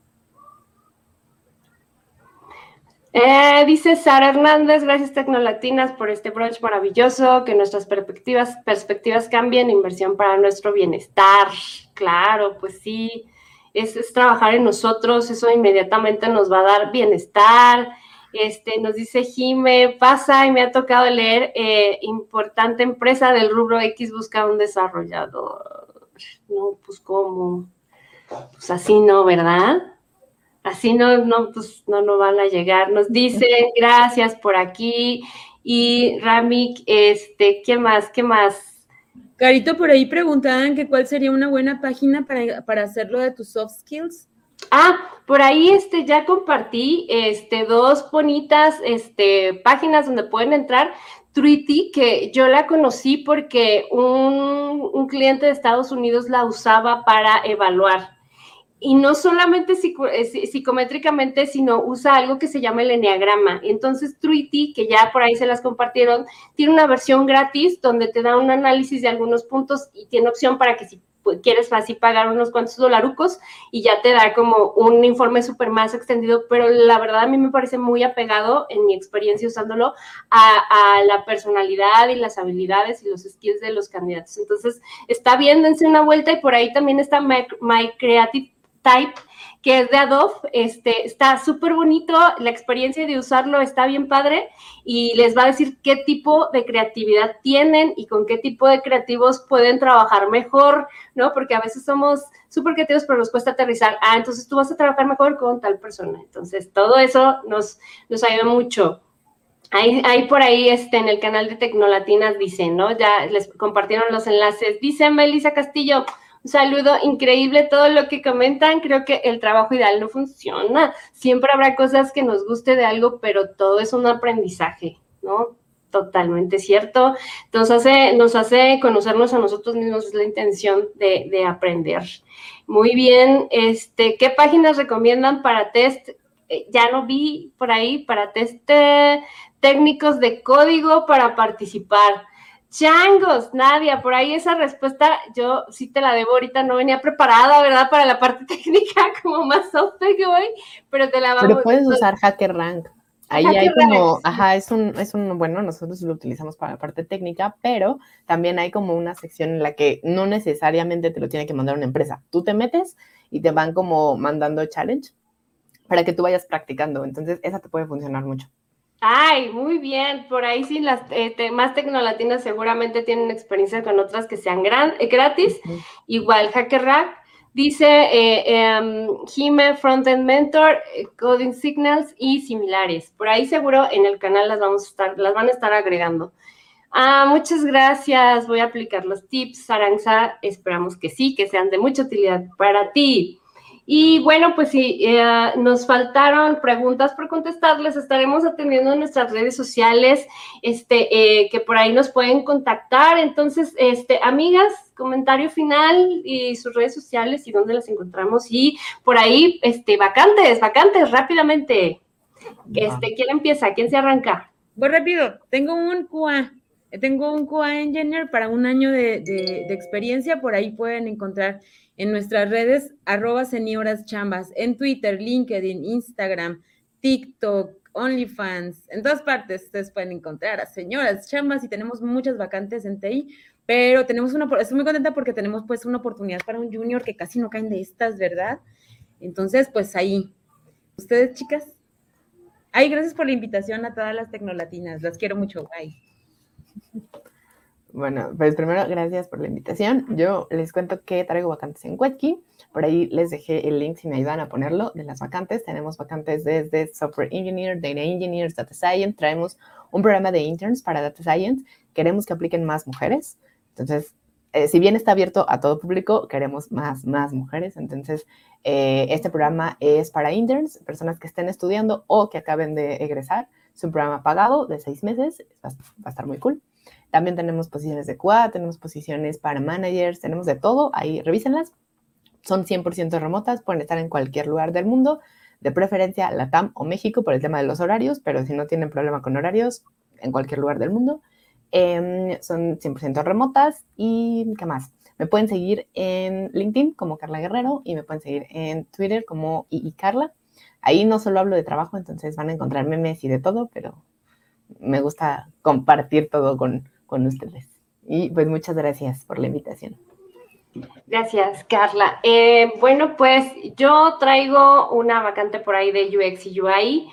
Dice Sara Hernández, gracias Tecnolatinas por este brunch maravilloso, que nuestras perspectivas cambien, inversión para nuestro bienestar. Claro, pues sí, es trabajar en nosotros, eso inmediatamente nos va a dar bienestar. Nos dice Jime, pasa y me ha tocado leer, importante empresa del rubro X busca un desarrollador. No, pues ¿cómo? Pues así no, ¿verdad? Así pues no van a llegar. Nos dicen, gracias por aquí. Y Ramik, ¿qué más? Carito, por ahí preguntaban que cuál sería una buena página para hacerlo de tus soft skills. Por ahí ya compartí dos bonitas páginas donde pueden entrar. Truity, que yo la conocí porque un cliente de Estados Unidos la usaba para evaluar. Y no solamente psicométricamente, sino usa algo que se llama el eneagrama. Entonces, Truity, que ya por ahí se las compartieron, tiene una versión gratis donde te da un análisis de algunos puntos y tiene opción para que si quieres así pagar unos cuantos dolarucos y ya te da como un informe súper más extendido, pero la verdad a mí me parece muy apegado en mi experiencia usándolo a la personalidad y las habilidades y los skills de los candidatos. Entonces, está bien, dense una vuelta y por ahí también está My Creative Type, que es de Adobe, está súper bonito, la experiencia de usarlo está bien padre y les va a decir qué tipo de creatividad tienen y con qué tipo de creativos pueden trabajar mejor, ¿no? Porque a veces somos súper creativos, pero nos cuesta aterrizar. Entonces tú vas a trabajar mejor con tal persona. Entonces todo eso nos ayuda mucho. Ahí por ahí en el canal de Tecnolatinas dicen, ¿no? Ya les compartieron los enlaces. Dice Melissa Castillo, un saludo, increíble todo lo que comentan. Creo que el trabajo ideal no funciona. Siempre habrá cosas que nos guste de algo, pero todo es un aprendizaje, ¿no? Totalmente cierto. Entonces nos hace conocernos a nosotros mismos, es la intención de aprender. Muy bien, ¿qué páginas recomiendan para test? Ya no vi por ahí, para test técnicos de código para participar. Changos, Nadia, por ahí esa respuesta yo sí te la debo, ahorita no venía preparada, ¿verdad? Para la parte técnica, como más soft que hoy, pero te la vamos. Pero puedes usar HackerRank. Ahí hay como, es un, bueno, nosotros lo utilizamos para la parte técnica, pero también hay como una sección en la que no necesariamente te lo tiene que mandar una empresa. Tú te metes y te van como mandando challenge para que tú vayas practicando. Entonces, esa te puede funcionar mucho. Ay, muy bien. Por ahí sí, las más tecnolatinas seguramente tienen experiencia con otras que sean gratis. Igual, HackerRank. Dice Jime, Frontend Mentor, Coding Signals y similares. Por ahí seguro en el canal las van a estar agregando. Muchas gracias. Voy a aplicar los tips, Aranza. Esperamos que sí, que sean de mucha utilidad para ti. Y bueno, pues si nos faltaron preguntas por contestarles, estaremos atendiendo en nuestras redes sociales, que por ahí nos pueden contactar. Entonces, amigas, comentario final y sus redes sociales y dónde las encontramos. Y por ahí, vacantes, rápidamente. ¿Quién empieza? ¿Quién se arranca? Voy rápido. Tengo un QA Engineer para un año de experiencia. Por ahí pueden encontrar en nuestras redes, @senioraschambas, en Twitter, LinkedIn, Instagram, TikTok, OnlyFans, en todas partes ustedes pueden encontrar a Señoras Chambas y tenemos muchas vacantes en TI, pero estoy muy contenta porque tenemos pues una oportunidad para un junior que casi no caen de estas, ¿verdad? Entonces, pues ahí. ¿Ustedes, chicas? Ay, gracias por la invitación a todas las tecnolatinas, las quiero mucho, bye. Bueno, pues primero, gracias por la invitación. Yo les cuento que traigo vacantes en Quetki. Por ahí les dejé el link si me ayudan a ponerlo de las vacantes. Tenemos vacantes desde Software Engineer, Data Engineers, Data Science. Traemos un programa de interns para Data Science. Queremos que apliquen más mujeres. Entonces, si bien está abierto a todo público, queremos más mujeres. Entonces, este programa es para interns, personas que estén estudiando o que acaben de egresar. Es un programa pagado de 6 meses. Va a estar muy cool. También tenemos posiciones de QA, tenemos posiciones para managers, tenemos de todo. Ahí revísenlas. Son 100% remotas, pueden estar en cualquier lugar del mundo, de preferencia LATAM o México por el tema de los horarios, pero si no tienen problema con horarios, en cualquier lugar del mundo. Son 100% remotas. ¿Y qué más? Me pueden seguir en LinkedIn como Carla Guerrero y me pueden seguir en Twitter como @Carla. Ahí no solo hablo de trabajo, entonces van a encontrar memes y de todo, pero me gusta compartir todo con ustedes. Y pues muchas gracias por la invitación. Gracias, Carla. Bueno, pues yo traigo una vacante por ahí de UX y UI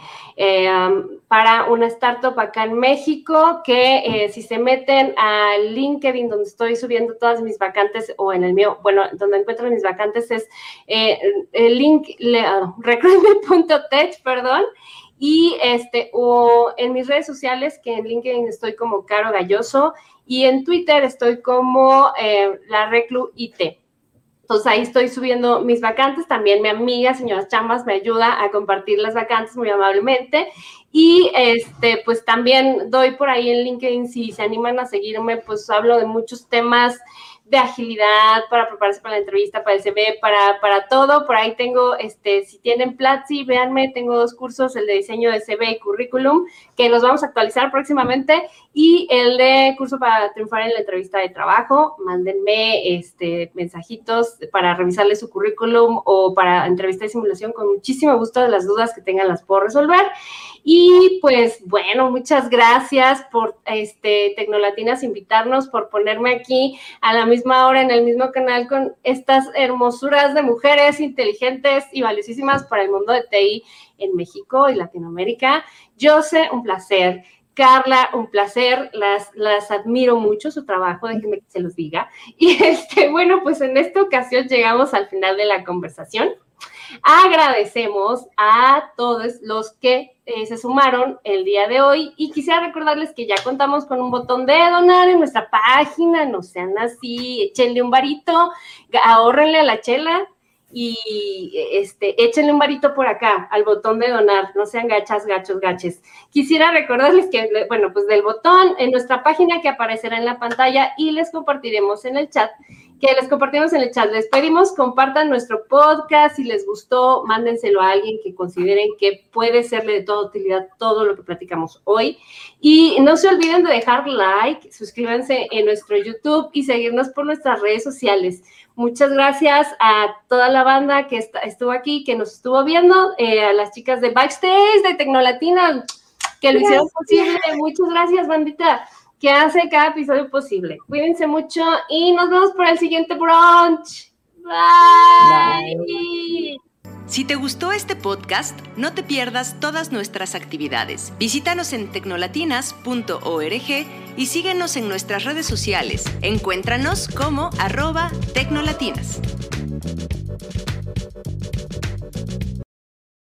para una startup acá en México que si se meten a LinkedIn, donde estoy subiendo todas mis vacantes, o en el mío, bueno, donde encuentro mis vacantes es el link recruitment.tech, perdón. Y o en mis redes sociales, que en LinkedIn estoy como Caro Galloso y en Twitter estoy como la Reclu IT. Entonces ahí estoy subiendo mis vacantes. También mi amiga, señora Chambas, me ayuda a compartir las vacantes muy amablemente. Y pues también doy por ahí en LinkedIn, si se animan a seguirme, pues hablo de muchos temas de agilidad, para prepararse para la entrevista, para el CV, para todo. Por ahí tengo, si tienen Platzi, véanme, tengo 2 cursos, el de diseño de CV y currículum, que los vamos a actualizar próximamente, y el de curso para triunfar en la entrevista de trabajo. Mándenme mensajitos para revisarles su currículum o para entrevista de simulación, con muchísimo gusto. Las dudas que tengan las puedo resolver. Y pues bueno, muchas gracias por Tecnolatinas invitarnos, por ponerme aquí a la misma hora en el mismo canal con estas hermosuras de mujeres inteligentes y valiosísimas para el mundo de TI en México y Latinoamérica. Jose, un placer. Carla, un placer. Las admiro mucho, su trabajo, déjenme que se los diga. Y bueno, pues en esta ocasión llegamos al final de la conversación. Agradecemos a todos los que se sumaron el día de hoy, y quisiera recordarles que ya contamos con un botón de donar en nuestra página. No sean así, échenle un varito, ahórrenle a la chela y échenle un varito por acá al botón de donar. No sean gachas, gachos, gaches. Quisiera recordarles que, bueno, pues del botón en nuestra página que aparecerá en la pantalla, y les compartiremos en el chat, les pedimos compartan nuestro podcast. Si les gustó, mándenselo a alguien que consideren que puede serle de toda utilidad todo lo que platicamos hoy. Y no se olviden de dejar like, suscríbanse en nuestro YouTube y seguirnos por nuestras redes sociales. Muchas gracias a toda la banda que estuvo aquí, que nos estuvo viendo, a las chicas de Backstage, de Tecnolatina, que lo hicieron posible. Muchas gracias, bandita, que hace cada episodio posible. Cuídense mucho y nos vemos por el siguiente brunch. Bye. Bye. Si te gustó este podcast, no te pierdas todas nuestras actividades. Visítanos en tecnolatinas.org y síguenos en nuestras redes sociales. Encuéntranos como @tecnolatinas.